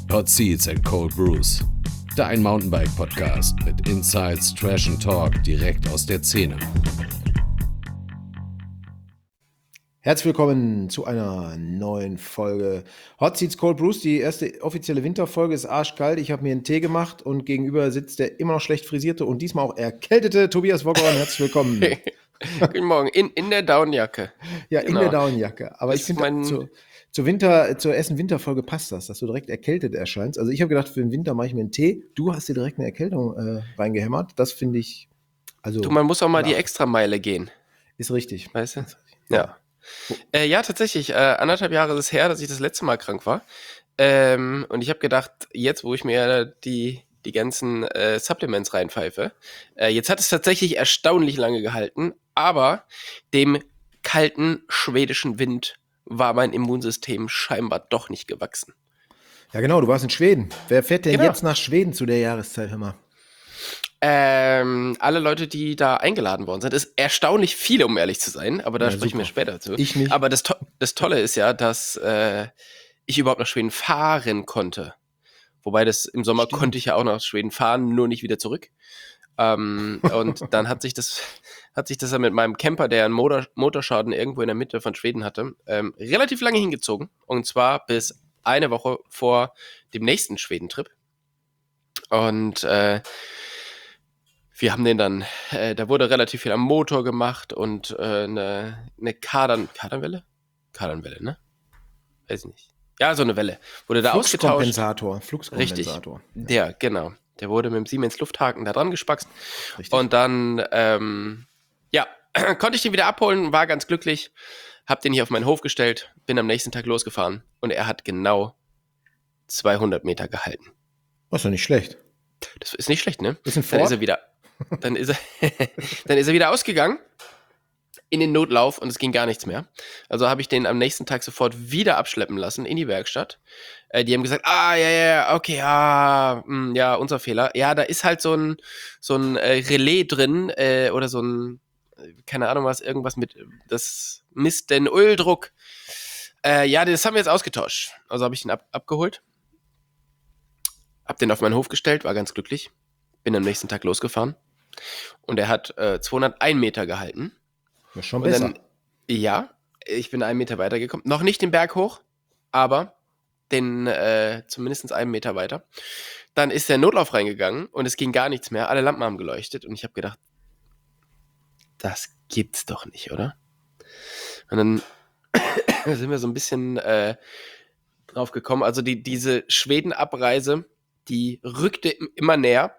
Hot Seats and Cold Brews. Dein Mountainbike-Podcast mit Insights, Trash and Talk direkt aus der Szene. Herzlich willkommen zu einer neuen Folge Hot Seats Cold Brews. Die erste offizielle Winterfolge ist arschkalt. Ich habe mir einen Tee gemacht und gegenüber sitzt der immer noch schlecht frisierte und diesmal auch erkältete Tobias Woggeron. Herzlich willkommen. Guten Morgen, in der Daunenjacke. Ja, Genau. in der Daunenjacke. Aber Das ich finde, zur ersten Winterfolge passt das, dass du direkt erkältet erscheinst. Also ich habe gedacht, für den Winter mache ich mir einen Tee. Du hast dir direkt eine Erkältung reingehämmert. Das finde ich, also... Du, man muss auch mal die Extrameile gehen. Ist richtig. Weißt du? Ja. Ja, tatsächlich. 1,5 Jahre ist es her, dass ich das letzte Mal krank war. Und ich habe gedacht, jetzt, wo ich mir die ganzen Supplements reinpfeife, jetzt hat es tatsächlich erstaunlich lange gehalten, aber dem kalten schwedischen Wind war mein Immunsystem scheinbar doch nicht gewachsen. Ja, genau, du warst in Schweden. Wer fährt denn Genau. jetzt nach Schweden zu der Jahreszeit, hör mal? Alle Leute, die da eingeladen worden sind, ist erstaunlich viele, um ehrlich zu sein, aber da sprechen wir später dazu. Ich nicht. Aber das Tolle ist ja, dass ich überhaupt nach Schweden fahren konnte. Wobei das im Sommer konnte ich ja auch nach Schweden fahren, nur nicht wieder zurück. Und dann hat sich das ja mit meinem Camper, der einen Motorschaden irgendwo in der Mitte von Schweden hatte, relativ lange hingezogen. Und zwar bis eine Woche vor dem nächsten Schwedentrip. Und wir haben den dann, da wurde relativ viel am Motor gemacht und eine Kardanwelle? Kardanwelle, ne? Weiß ich nicht. Ja, so eine Welle. Wurde da ausgetauscht. Fluxkompensator. Richtig. Der, genau. Der wurde mit dem Siemens Lufthaken da dran gespackst. Richtig. Und dann, konnte ich den wieder abholen, war ganz glücklich, hab den hier auf meinen Hof gestellt, bin am nächsten Tag losgefahren und er hat genau 200 Meter gehalten. Das ist doch nicht schlecht. Das ist nicht schlecht, ne? Ist ein Dann Ford? ist er wieder, dann ist er wieder ausgegangen in den Notlauf und es ging gar nichts mehr. Also habe ich den am nächsten Tag sofort wieder abschleppen lassen in die Werkstatt. Die haben gesagt, okay, ja, unser Fehler. Ja, da ist halt so ein Relais drin oder so ein, keine Ahnung was, irgendwas mit, das misst den Öldruck. Ja, das haben wir jetzt ausgetauscht. Also habe ich den abgeholt, hab den auf meinen Hof gestellt, war ganz glücklich, bin am nächsten Tag losgefahren und er hat 201 Meter gehalten. Das ist schon Und besser. Dann, ich bin 1 Meter weitergekommen. Noch nicht den Berg hoch, aber zumindest 1 Meter weiter. Dann ist der Notlauf reingegangen und es ging gar nichts mehr. Alle Lampen haben geleuchtet und ich habe gedacht, das gibt's doch nicht, oder? Und dann sind wir so ein bisschen drauf gekommen. Also diese Schweden-Abreise, die rückte immer näher.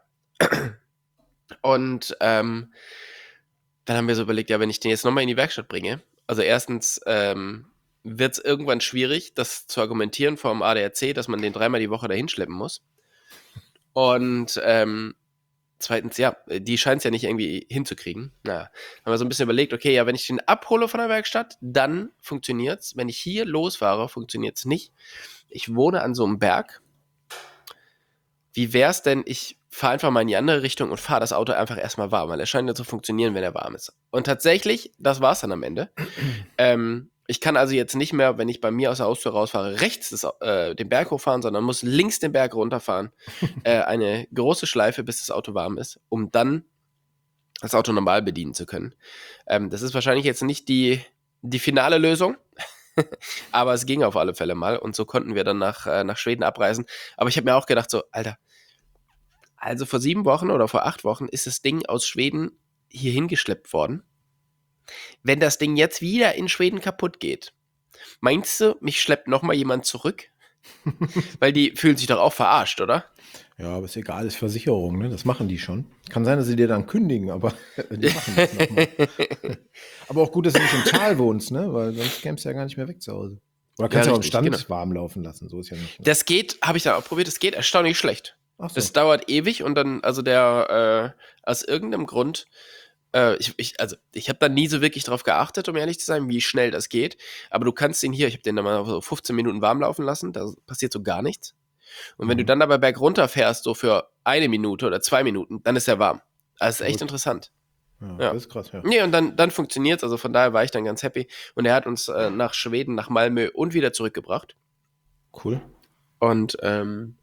Und dann haben wir so überlegt, ja, wenn ich den jetzt nochmal in die Werkstatt bringe, also erstens wird es irgendwann schwierig, das zu argumentieren vor dem ADAC, dass man den 3-mal die Woche dahin schleppen muss. Und zweitens, ja, die scheint es ja nicht irgendwie hinzukriegen. Haben wir so ein bisschen überlegt, okay, ja, wenn ich den abhole von der Werkstatt, dann funktioniert's. Wenn ich hier losfahre, funktioniert's nicht. Ich wohne an so einem Berg. Wie wär's denn, ich fahre einfach mal in die andere Richtung und fahre das Auto einfach erstmal warm, weil er scheint ja zu funktionieren, wenn er warm ist. Und tatsächlich, das war's dann am Ende. Ich kann also jetzt nicht mehr, wenn ich bei mir aus der Haustür rausfahre, rechts den Berg hochfahren, sondern muss links den Berg runterfahren. Eine große Schleife, bis das Auto warm ist, um dann das Auto normal bedienen zu können. Das ist wahrscheinlich jetzt nicht die finale Lösung, aber es ging auf alle Fälle mal und so konnten wir dann nach Schweden abreisen. Aber ich habe mir auch gedacht so, Alter, also vor 7 Wochen oder vor 8 Wochen ist das Ding aus Schweden hier hingeschleppt worden. Wenn das Ding jetzt wieder in Schweden kaputt geht, meinst du, mich schleppt nochmal jemand zurück? Weil die fühlen sich doch auch verarscht, oder? Ja, aber ist egal, ist Versicherung, ne? Das machen die schon. Kann sein, dass sie dir dann kündigen, aber die machen das nochmal. Aber auch gut, dass du nicht im Tal wohnst, ne? Weil sonst kämst du ja gar nicht mehr weg zu Hause. Oder kannst du auch im Stand warm laufen lassen, so ist ja nicht. Ne? Das geht, habe ich dann auch probiert, das geht erstaunlich schlecht. Ach so. Das dauert ewig und dann, also aus irgendeinem Grund, ich habe da nie so wirklich drauf geachtet, um ehrlich zu sein, wie schnell das geht. Aber du kannst ihn hier, ich habe den dann mal so 15 Minuten warm laufen lassen, da passiert so gar nichts. Und wenn du dann aber bergunter fährst, so für 1 Minute oder 2 Minuten, dann ist er warm. Also ist echt interessant. Ja, das ist krass, ja. Nee, und dann funktioniert es, also von daher war ich dann ganz happy. Und er hat uns nach Schweden, nach Malmö und wieder zurückgebracht. Cool. Und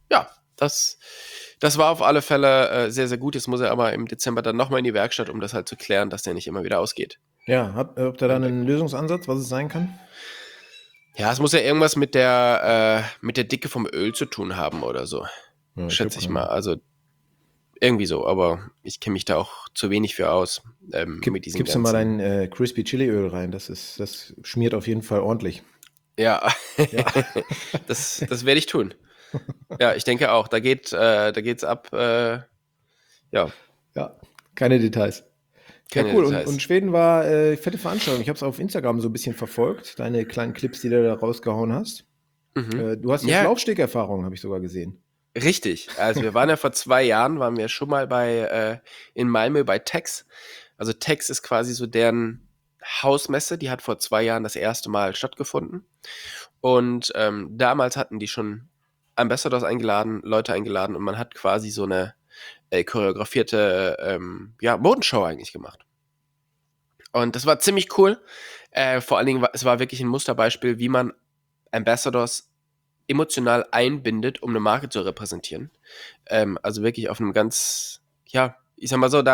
ja, das war auf alle Fälle sehr, sehr gut. Jetzt muss er aber im Dezember dann nochmal in die Werkstatt, um das halt zu klären, dass der nicht immer wieder ausgeht. Ja, habt ihr da einen Lösungsansatz, was es sein kann? Ja, es muss ja irgendwas mit der Dicke vom Öl zu tun haben oder so, Ja, schätze ich mal. Also irgendwie so, aber ich kenne mich da auch zu wenig für aus. Mit diesen Gibst du mal ganzen. dein Crispy Chili Öl rein? Das schmiert auf jeden Fall ordentlich. Ja, Ja. das werde ich tun. Ja, ich denke auch. Da geht's ab. Ja, Ja, keine Details. Ja, keine cool. Und Details. Schweden war fette Veranstaltung. Ich habe es auf Instagram so ein bisschen verfolgt, deine kleinen Clips, die du da rausgehauen hast. Mhm. Du hast jetzt Ja, Laufstegerfahrung, habe ich sogar gesehen. richtig. Also wir waren ja vor 2 Jahren, waren wir schon mal in Malmö bei Tex. Also Tex ist quasi so deren Hausmesse, die hat vor 2 Jahren das erste Mal stattgefunden. Und damals hatten die schon Ambassadors eingeladen, Leute eingeladen und man hat quasi so eine choreografierte Modenshow eigentlich gemacht. Und das war ziemlich cool. Vor allen Dingen, es war wirklich ein Musterbeispiel, wie man Ambassadors emotional einbindet, um eine Marke zu repräsentieren. Also wirklich auf einem ganz, ja, ich sag mal so,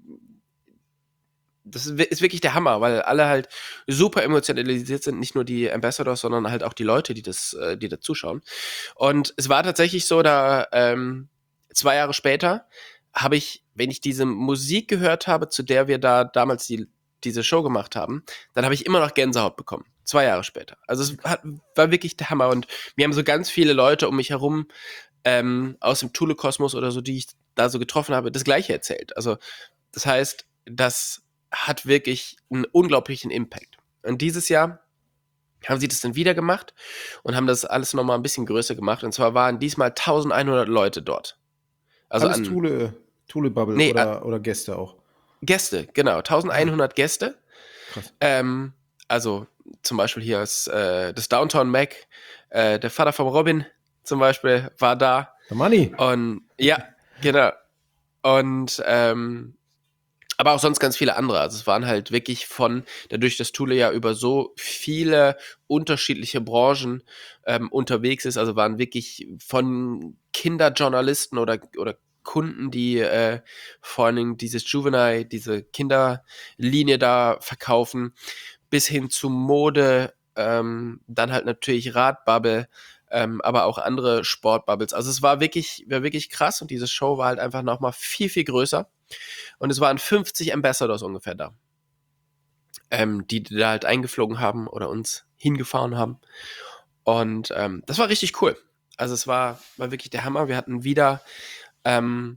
das ist wirklich der Hammer, weil alle halt super emotionalisiert sind, nicht nur die Ambassadors, sondern halt auch die Leute, die da zuschauen. Und es war tatsächlich so, 2 Jahre später habe ich, wenn ich diese Musik gehört habe, zu der wir da damals diese Show gemacht haben, dann habe ich immer noch Gänsehaut bekommen. 2 Jahre später. Also war wirklich der Hammer. Und mir haben so ganz viele Leute um mich herum aus dem Thule-Kosmos oder so, die ich da so getroffen habe, das Gleiche erzählt. Also das heißt, das hat wirklich einen unglaublichen Impact. Und dieses Jahr haben sie das dann wieder gemacht und haben das alles nochmal ein bisschen größer gemacht. Und zwar waren diesmal 1100 Leute dort. Also Alles Thule-Bubble nee, oder Gäste auch. Gäste, genau, 1100 Gäste. Krass. Also zum Beispiel hier ist das Downtown Mac, der Vater von Robin zum Beispiel war da. Der Money. Und ja, genau. Und aber auch sonst ganz viele andere. Also es waren halt wirklich dadurch, dass Thule ja über so viele unterschiedliche Branchen unterwegs ist, also waren wirklich von Kinderjournalisten oder Kunden, die vor allen Dingen diese Kinderlinie da verkaufen, bis hin zu Mode, dann halt natürlich Radbubble, aber auch andere Sportbubbles. Also es war wirklich krass und diese Show war halt einfach nochmal viel, viel größer. Und es waren 50 Ambassadors ungefähr da, die da halt eingeflogen haben oder uns hingefahren haben. Und das war richtig cool. Also es war wirklich der Hammer. Wir hatten wieder einen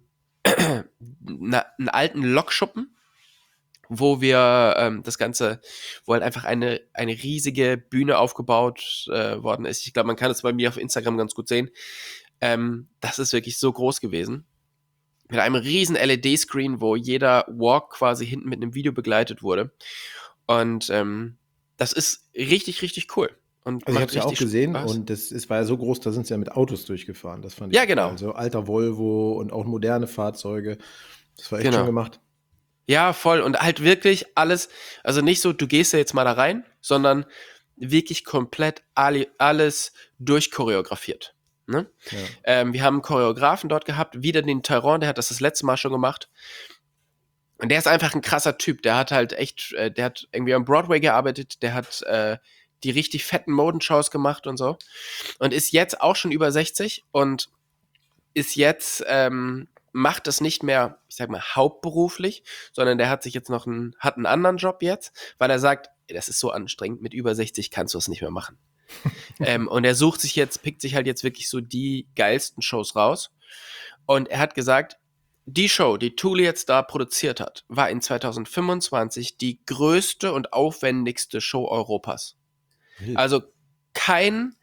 alten Lokschuppen, wo wir wo halt einfach eine riesige Bühne aufgebaut worden ist. Ich glaube, man kann es bei mir auf Instagram ganz gut sehen. Das ist wirklich so groß gewesen. Mit einem riesen LED-Screen, wo jeder Walk quasi hinten mit einem Video begleitet wurde. Und das ist richtig, richtig cool. Und Also ich habe macht es ja auch richtig gesehen Spaß. und war ja so groß, da sind sie ja mit Autos durchgefahren. Das fand ich Ja, geil. genau. Also alter Volvo und auch moderne Fahrzeuge. Das war echt Genau. schön gemacht. Ja, voll. Und halt wirklich alles, also nicht so, du gehst ja jetzt mal da rein, sondern wirklich komplett alles durchchoreografiert. Ne? Ja. Wir haben einen Choreografen dort gehabt, wieder den Tyron, der hat das letzte Mal schon gemacht. Und der ist einfach ein krasser Typ. Der hat halt echt, der hat irgendwie am Broadway gearbeitet, der hat die richtig fetten Modenshows gemacht und so. Und ist jetzt auch schon über 60 und ist jetzt, macht das nicht mehr, ich sag mal, hauptberuflich, sondern der hat sich jetzt hat einen anderen Job jetzt, weil er sagt, das ist so anstrengend, mit über 60 kannst du es nicht mehr machen. Und er pickt sich halt jetzt wirklich so die geilsten Shows raus. Und er hat gesagt, die Show, die Thule jetzt da produziert hat, war in 2025 die größte und aufwendigste Show Europas. Wild. Also kein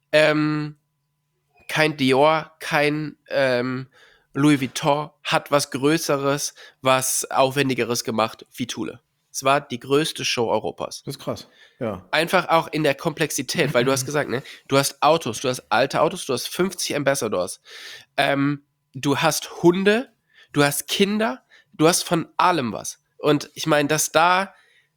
Dior, kein Louis Vuitton hat was Größeres, was Aufwendigeres gemacht wie Thule. Es war die größte Show Europas. Das ist krass. Ja. Einfach auch in der Komplexität, weil du hast gesagt, ne, du hast Autos, du hast alte Autos, du hast 50 Ambassadors, du hast Hunde, du hast Kinder, du hast von allem was. Und ich meine, dass da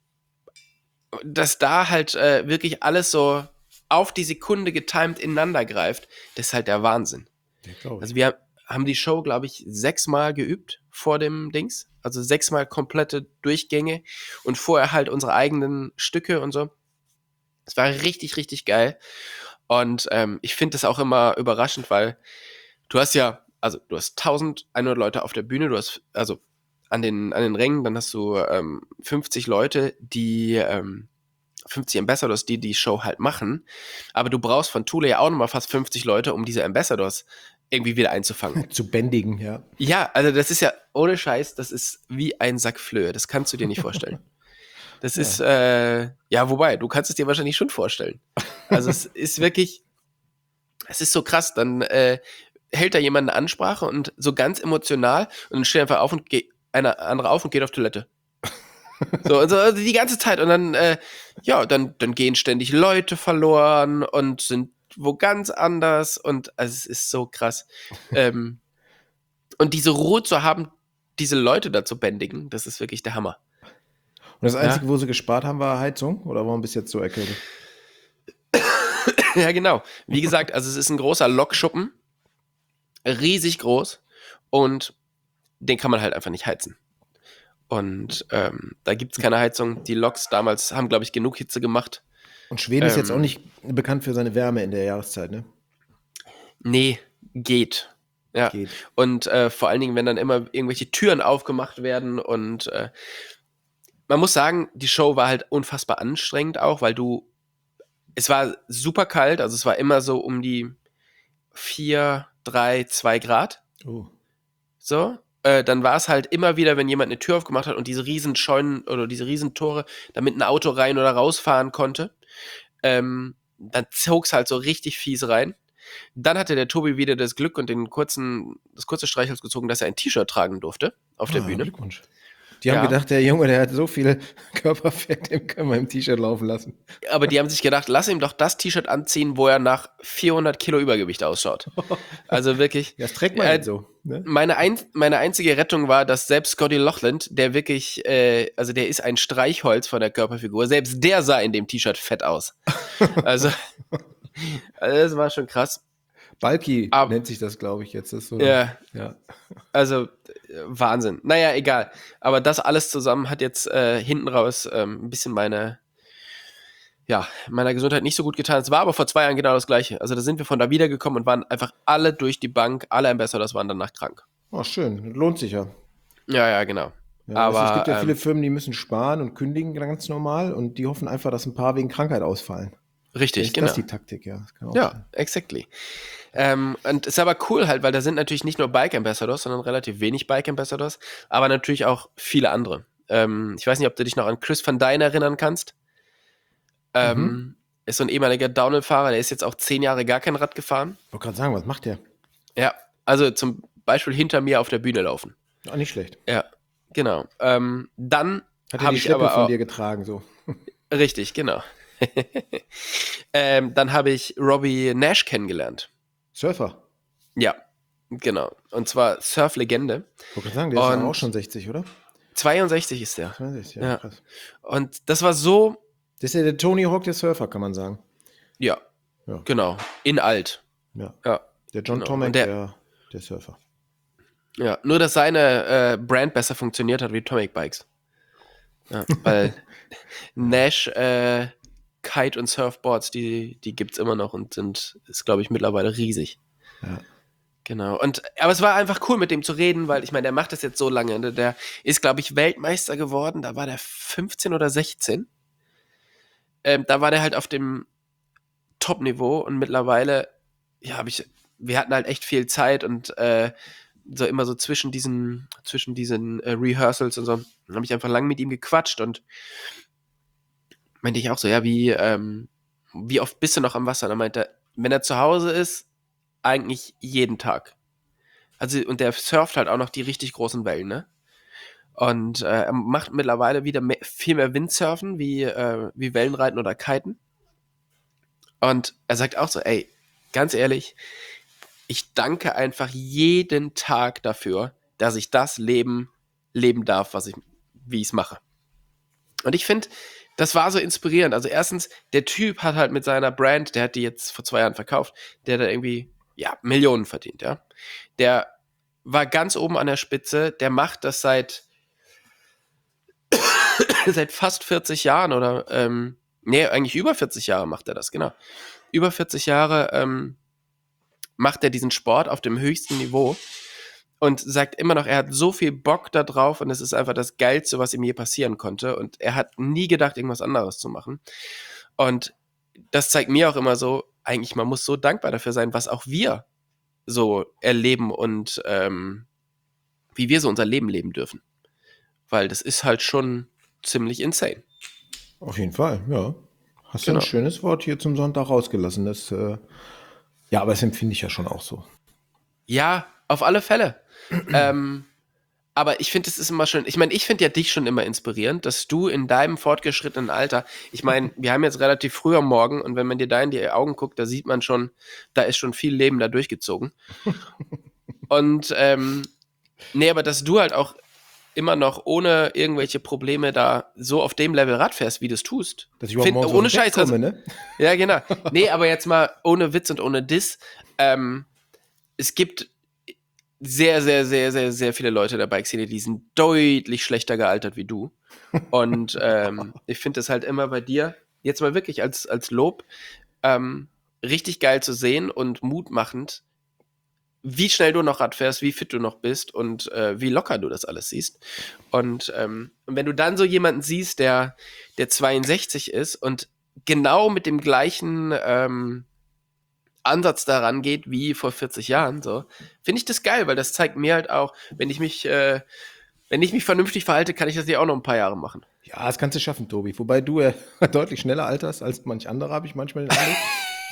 halt wirklich alles so auf die Sekunde getimed ineinander greift, das ist halt der Wahnsinn. Ja, glaube ich. Also wir haben die Show, glaube ich, 6-mal geübt vor dem Dings. Also 6-mal komplette Durchgänge und vorher halt unsere eigenen Stücke und so. Es war richtig, richtig geil. Und ich finde das auch immer überraschend, weil du hast 1100 Leute auf der Bühne, du hast also an den Rängen, dann hast du 50 Leute, die 50 Ambassadors, die die Show halt machen. Aber du brauchst von Thule ja auch nochmal fast 50 Leute, um diese Ambassadors irgendwie wieder einzufangen. Zu bändigen, ja. Ja, also das ist ja ohne Scheiß, das ist wie ein Sack Flöhe. Das kannst du dir nicht vorstellen. Das ist, wobei, du kannst es dir wahrscheinlich schon vorstellen. Also es ist wirklich, es ist so krass, dann hält da jemand eine Ansprache und so ganz emotional und dann steht einfach auf und einer andere auf und geht auf Toilette. So, also die ganze Zeit und dann, dann gehen ständig Leute verloren und sind wo ganz anders und also es ist so krass. Und diese Ruhe zu haben, diese Leute da zu bändigen, das ist wirklich der Hammer. Und das Einzige, wo sie gespart haben, war Heizung? Oder warum bis jetzt so erkältet? Ja, genau. Wie gesagt, also es ist ein großer Lokschuppen, riesig groß und den kann man halt einfach nicht heizen. Und da gibt es keine Heizung. Die Loks damals haben, glaube ich, genug Hitze gemacht. Und Schweden ist jetzt auch nicht bekannt für seine Wärme in der Jahreszeit, ne? Nee, geht. Ja. Geht. Und vor allen Dingen, wenn dann immer irgendwelche Türen aufgemacht werden und man muss sagen, die Show war halt unfassbar anstrengend auch, weil es war super kalt, also es war immer so um die 4, 3, 2 Grad. Oh. So. Dann war es halt immer wieder, wenn jemand eine Tür aufgemacht hat und diese riesen Scheunen oder diese riesen Tore, damit ein Auto rein oder rausfahren konnte, dann zog es halt so richtig fies rein. Dann hatte der Tobi wieder das Glück und das kurze Streichholz gezogen, dass er ein T-Shirt tragen durfte auf der Bühne. Glückwunsch. Die haben gedacht, der Junge, der hat so viel Körperfett, den können wir im T-Shirt laufen lassen. Aber die haben sich gedacht, lass ihm doch das T-Shirt anziehen, wo er nach 400 Kilo Übergewicht ausschaut. Also wirklich. Das trägt man nicht so. Ne? Meine einzige Rettung war, dass selbst Scotty Lochland, der wirklich, der ist ein Streichholz von der Körperfigur, selbst der sah in dem T-Shirt fett aus. Also das war schon krass. Bulky nennt sich das, glaube ich, jetzt. Das ist so, ja. Also Wahnsinn. Naja, egal. Aber das alles zusammen hat jetzt hinten raus ein bisschen meiner Gesundheit nicht so gut getan. Es war aber vor 2 Jahren genau das Gleiche. Also da sind wir von da wiedergekommen und waren einfach alle durch die Bank, alle Ambassadors waren danach krank. Oh, schön. Lohnt sich ja. Ja, genau. Ja, aber es gibt ja viele Firmen, die müssen sparen und kündigen ganz normal und die hoffen einfach, dass ein paar wegen Krankheit ausfallen. Richtig, genau. Das ist die Taktik, ja. Das kann auch sein. Exactly. Und ist aber cool halt, weil da sind natürlich nicht nur Bike Ambassadors, sondern relativ wenig Bike Ambassadors, aber natürlich auch viele andere. Ich weiß nicht, ob du dich noch an Chris van Duyn erinnern kannst. Ist so ein ehemaliger Downhill-Fahrer, der ist jetzt auch 10 Jahre gar kein Rad gefahren. Ich wollte gerade sagen, was macht der? Ja, also zum Beispiel hinter mir auf der Bühne laufen. Ja, nicht schlecht. Ja, genau. Dann hat er die Schleppe von dir getragen, so. Richtig, genau. Dann habe ich Robbie Nash kennengelernt. Surfer? Ja, genau. Und zwar Surf-Legende. Ich wollte gerade sagen, der ist ja auch schon 60, oder? 62 ist der. 62, ja, krass. Und das war so... Das ist ja der Tony Hawk der Surfer, kann man sagen. Ja, genau. In alt. Ja. Der John Tomac, der Surfer. Ja, nur dass seine Brand besser funktioniert hat wie Tomac Bikes. Ja, weil Nash Kite und Surfboards, die gibt's immer noch und ist, glaube ich, mittlerweile riesig. Ja. Genau. Aber es war einfach cool, mit dem zu reden, weil ich meine, der macht das jetzt so lange. Der ist, glaube ich, Weltmeister geworden. Da war der 15 oder 16. Da war der halt auf dem Top-Niveau und mittlerweile, wir hatten halt echt viel Zeit und so immer so zwischen diesen Rehearsals und so, habe ich einfach lang mit ihm gequatscht und meinte ich auch so, ja, wie oft bist du noch am Wasser? Und er meinte, wenn er zu Hause ist, eigentlich jeden Tag. Also, und der surft halt auch noch die richtig großen Wellen, ne? Und er macht mittlerweile wieder viel mehr Windsurfen, wie Wellenreiten oder Kiten. Und er sagt auch so, ey, ganz ehrlich, ich danke einfach jeden Tag dafür, dass ich das leben darf, wie ich es mache. Und ich finde, das war so inspirierend. Also erstens, der Typ hat halt mit seiner Brand, der hat die jetzt vor 2 Jahren verkauft, der hat da irgendwie, ja, Millionen verdient, ja. Der war ganz oben an der Spitze, der macht das seit fast 40 Jahren oder, eigentlich über 40 Jahre macht er das, genau. Über 40 Jahre macht er diesen Sport auf dem höchsten Niveau und sagt immer noch, er hat so viel Bock da drauf und es ist einfach das Geilste, was ihm je passieren konnte und er hat nie gedacht, irgendwas anderes zu machen. Und das zeigt mir auch immer so, eigentlich, man muss so dankbar dafür sein, was auch wir so erleben und wie wir so unser Leben leben dürfen. Weil das ist halt schon ziemlich insane. Auf jeden Fall, ja. Hast du Genau. ein schönes Wort hier zum Sonntag rausgelassen. Das, ja, aber das empfinde ich ja schon auch so. Ja, auf alle Fälle. Aber ich finde, es ist immer schön. Ich meine, ich finde ja dich schon immer inspirierend, dass du in deinem fortgeschrittenen Alter, ich meine, wir haben jetzt relativ früh am Morgen und wenn man dir da in die Augen guckt, da sieht man schon, da ist schon viel Leben da durchgezogen. Und nee, aber dass du halt auch immer noch ohne irgendwelche Probleme da so auf dem Level Rad fährst, wie du es tust. Dass ich überhaupt morgens ohne aus dem Bett Scheiß, komme, ne? Ja, genau. Nee, aber jetzt mal ohne Witz und ohne Diss. Es gibt sehr, sehr, sehr, sehr, sehr viele Leute in der Bike-Szene, die sind deutlich schlechter gealtert wie du. Und ich finde es halt immer bei dir, jetzt mal wirklich als Lob, richtig geil zu sehen und mutmachend, wie schnell du noch Rad fährst, wie fit du noch bist und wie locker du das alles siehst. Und wenn du dann so jemanden siehst, der 62 ist und genau mit dem gleichen Ansatz daran geht wie vor 40 Jahren, so, finde ich das geil, weil das zeigt mir halt auch, wenn ich mich vernünftig verhalte, kann ich das ja auch noch ein paar Jahre machen. Ja, das kannst du schaffen, Tobi. Wobei du deutlich schneller alterst als manch anderer, habe ich manchmal den Eindruck.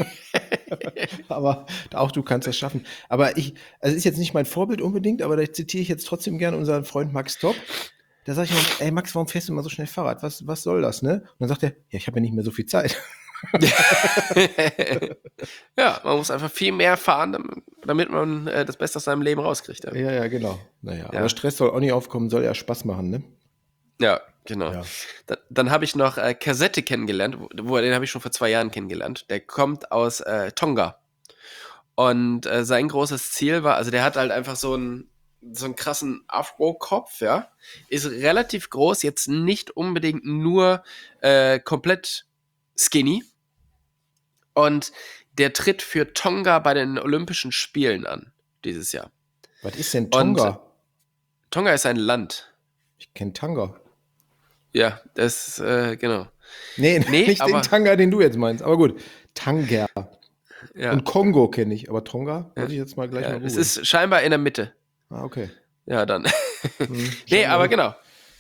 Aber auch du kannst das schaffen. Aber also es ist jetzt nicht mein Vorbild unbedingt, aber da zitiere ich jetzt trotzdem gerne unseren Freund Max Topp. Da sage ich mal, ey Max, warum fährst du immer so schnell Fahrrad? Was soll das, ne? Und dann sagt er, ja, ich habe ja nicht mehr so viel Zeit. Ja, man muss einfach viel mehr fahren, damit man das Beste aus seinem Leben rauskriegt. Ja, Ja, genau. Naja, Ja. aber Stress soll auch nicht aufkommen, soll ja Spaß machen, ne? ja genau. Ja. Dann habe ich noch Kassette kennengelernt, den habe ich schon vor 2 Jahren kennengelernt. Der kommt aus Tonga. Und sein großes Ziel war, also der hat halt einfach so einen krassen Afro-Kopf, ja. Ist relativ groß, jetzt nicht unbedingt nur komplett skinny. Und der tritt für Tonga bei den Olympischen Spielen an, dieses Jahr. Was ist denn Tonga? Und Tonga ist ein Land. Ich kenne Tanga. Ja, das, genau. Nee, nicht aber- den Tanga, den du jetzt meinst. Aber gut, Tanger. Ja, Und Kongo kenne ich, aber Tonga muss ich jetzt mal gleich ja, mal es googeln. ist scheinbar in der Mitte. Ah, okay. Ja, dann. Nee, scheinbar. aber genau.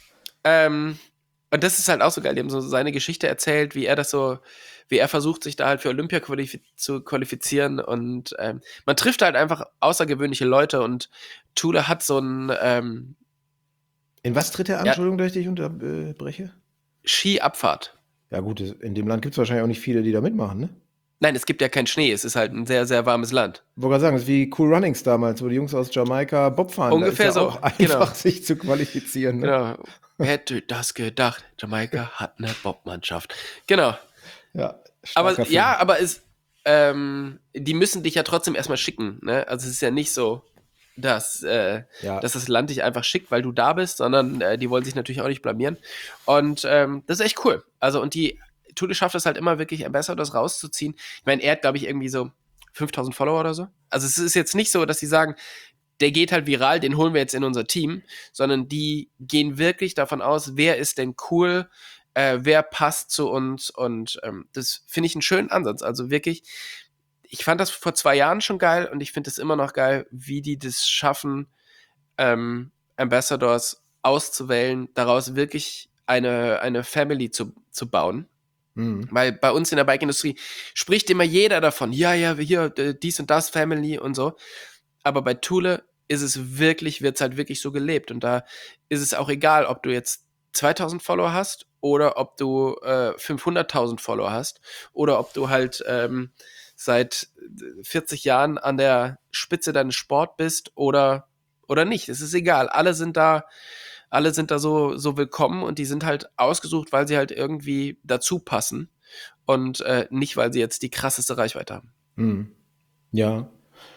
Und das ist halt auch so geil. Die haben so seine Geschichte erzählt, wie er versucht, sich da halt für Olympia zu qualifizieren. Und man trifft halt einfach außergewöhnliche Leute und Thule hat so ein In was tritt er an? Ja. Entschuldigung, dass ich dich unterbreche? Skiabfahrt. Ja gut, in dem Land gibt es wahrscheinlich auch nicht viele, die da mitmachen, ne? Nein, es gibt ja keinen Schnee. Es ist halt ein sehr, sehr warmes Land. Ich wollte gerade sagen, das ist wie Cool Runnings damals, wo die Jungs aus Jamaika Bob fahren. Ungefähr da ist ja so, auch einfach, genau. sich zu qualifizieren. Ne? Genau. Wer hätte das gedacht? Jamaika hat eine Bobmannschaft. Genau. Ja, Aber starker ja, Film. aber die müssen dich ja trotzdem erstmal schicken. Ne? Also es ist ja nicht so, dass das Land dich einfach schickt, weil du da bist, sondern die wollen sich natürlich auch nicht blamieren. Und das ist echt cool. Also und die Thule schafft es halt immer wirklich Ambassadors rauszuziehen. Ich meine, er hat, glaube ich, irgendwie so 5000 Follower oder so. Also es ist jetzt nicht so, dass sie sagen, der geht halt viral, den holen wir jetzt in unser Team, sondern die gehen wirklich davon aus, wer ist denn cool, wer passt zu uns und das finde ich einen schönen Ansatz. Also wirklich, ich fand das vor 2 Jahren schon geil und ich finde es immer noch geil, wie die das schaffen, Ambassadors auszuwählen, daraus wirklich eine Family zu bauen. Mhm. Weil bei uns in der Bike-Industrie spricht immer jeder davon, ja, hier, dies und das Family und so. Aber bei Thule wird's halt wirklich so gelebt. Und da ist es auch egal, ob du jetzt 2000 Follower hast oder ob du 500.000 Follower hast oder ob du halt seit 40 Jahren an der Spitze deines Sport bist oder nicht. Es ist egal. Alle sind da so willkommen und die sind halt ausgesucht, weil sie halt irgendwie dazu passen und nicht, weil sie jetzt die krasseste Reichweite haben. Mhm. Ja.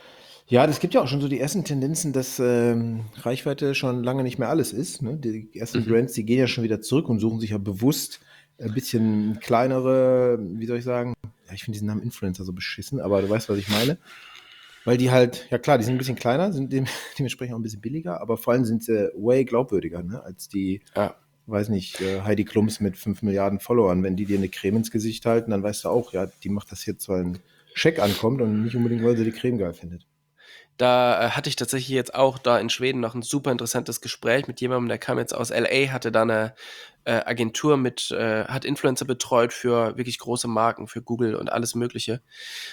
Ja, das gibt ja auch schon so die ersten Tendenzen, dass Reichweite schon lange nicht mehr alles ist. Ne? Die ersten Brands, die gehen ja schon wieder zurück und suchen sich ja bewusst ein bisschen kleinere, wie soll ich sagen, ja, ich finde diesen Namen Influencer so beschissen, aber du weißt, was ich meine. Weil die halt, ja klar, die sind ein bisschen kleiner, sind dementsprechend auch ein bisschen billiger, aber vor allem sind sie way glaubwürdiger, ne? Als die, Ja. weiß nicht, Heidi Klums mit 5 Milliarden Followern. Wenn die dir eine Creme ins Gesicht halten, dann weißt du auch, ja, die macht das jetzt, weil ein Scheck ankommt und nicht unbedingt, weil sie die Creme geil findet. Da hatte ich tatsächlich jetzt auch da in Schweden noch ein super interessantes Gespräch mit jemandem, der kam jetzt aus LA, hatte da eine Agentur hat Influencer betreut für wirklich große Marken, für Google und alles Mögliche.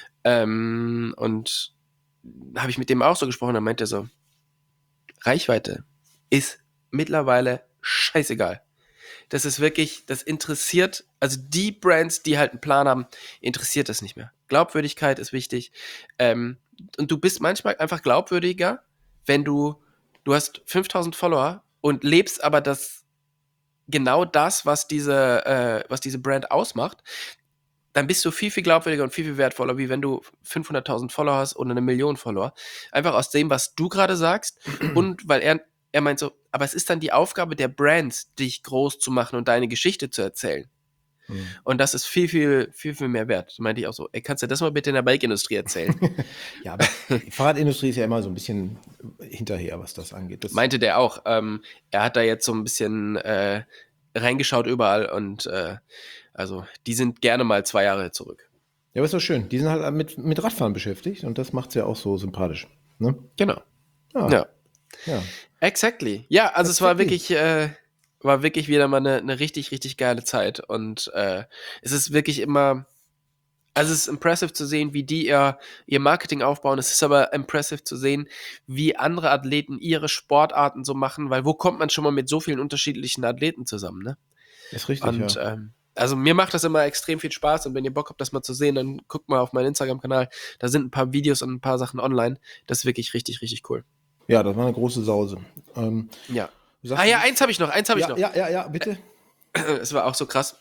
Und habe ich mit dem auch so gesprochen, dann meinte er so, Reichweite ist mittlerweile scheißegal. Das ist wirklich, das interessiert, also die Brands, die halt einen Plan haben, interessiert das nicht mehr. Glaubwürdigkeit ist wichtig. Und du bist manchmal einfach glaubwürdiger, wenn du hast 5000 Follower und lebst aber genau das, was diese Brand ausmacht, dann bist du viel, viel glaubwürdiger und viel, viel wertvoller, wie wenn du 500.000 Follower hast oder 1 Million Follower. Einfach aus dem, was du gerade sagst und weil er meint so, aber es ist dann die Aufgabe der Brands, dich groß zu machen und deine Geschichte zu erzählen. Und das ist viel, viel, viel, viel mehr wert. So meinte ich auch so, ey, kannst du das mal bitte in der Bike-Industrie erzählen? Ja, aber die Fahrradindustrie ist ja immer so ein bisschen hinterher, was das angeht. Das Meinte der auch. Er hat da jetzt so ein bisschen reingeschaut überall und also die sind gerne mal 2 Jahre zurück. ja, aber ist doch schön. Die sind halt mit Radfahren beschäftigt und das macht es ja auch so sympathisch. Ne? Genau. Ja. Ja. Ja. Exactly. Ja, also es war Exactly. wirklich wieder mal eine richtig, richtig geile Zeit. Und es ist wirklich immer, also es ist impressive zu sehen, wie die ihr Marketing aufbauen. Es ist aber impressive zu sehen, wie andere Athleten ihre Sportarten so machen, weil wo kommt man schon mal mit so vielen unterschiedlichen Athleten zusammen, ne? Ist richtig, Und ja. also mir macht das immer extrem viel Spaß und wenn ihr Bock habt, das mal zu sehen, dann guckt mal auf meinen Instagram-Kanal. Da sind ein paar Videos und ein paar Sachen online. Das ist wirklich richtig, richtig cool. Ja, das war eine große Sause. Ja. Du sagst, Ah ja, eins habe ich noch. ja, bitte. Es war auch so krass.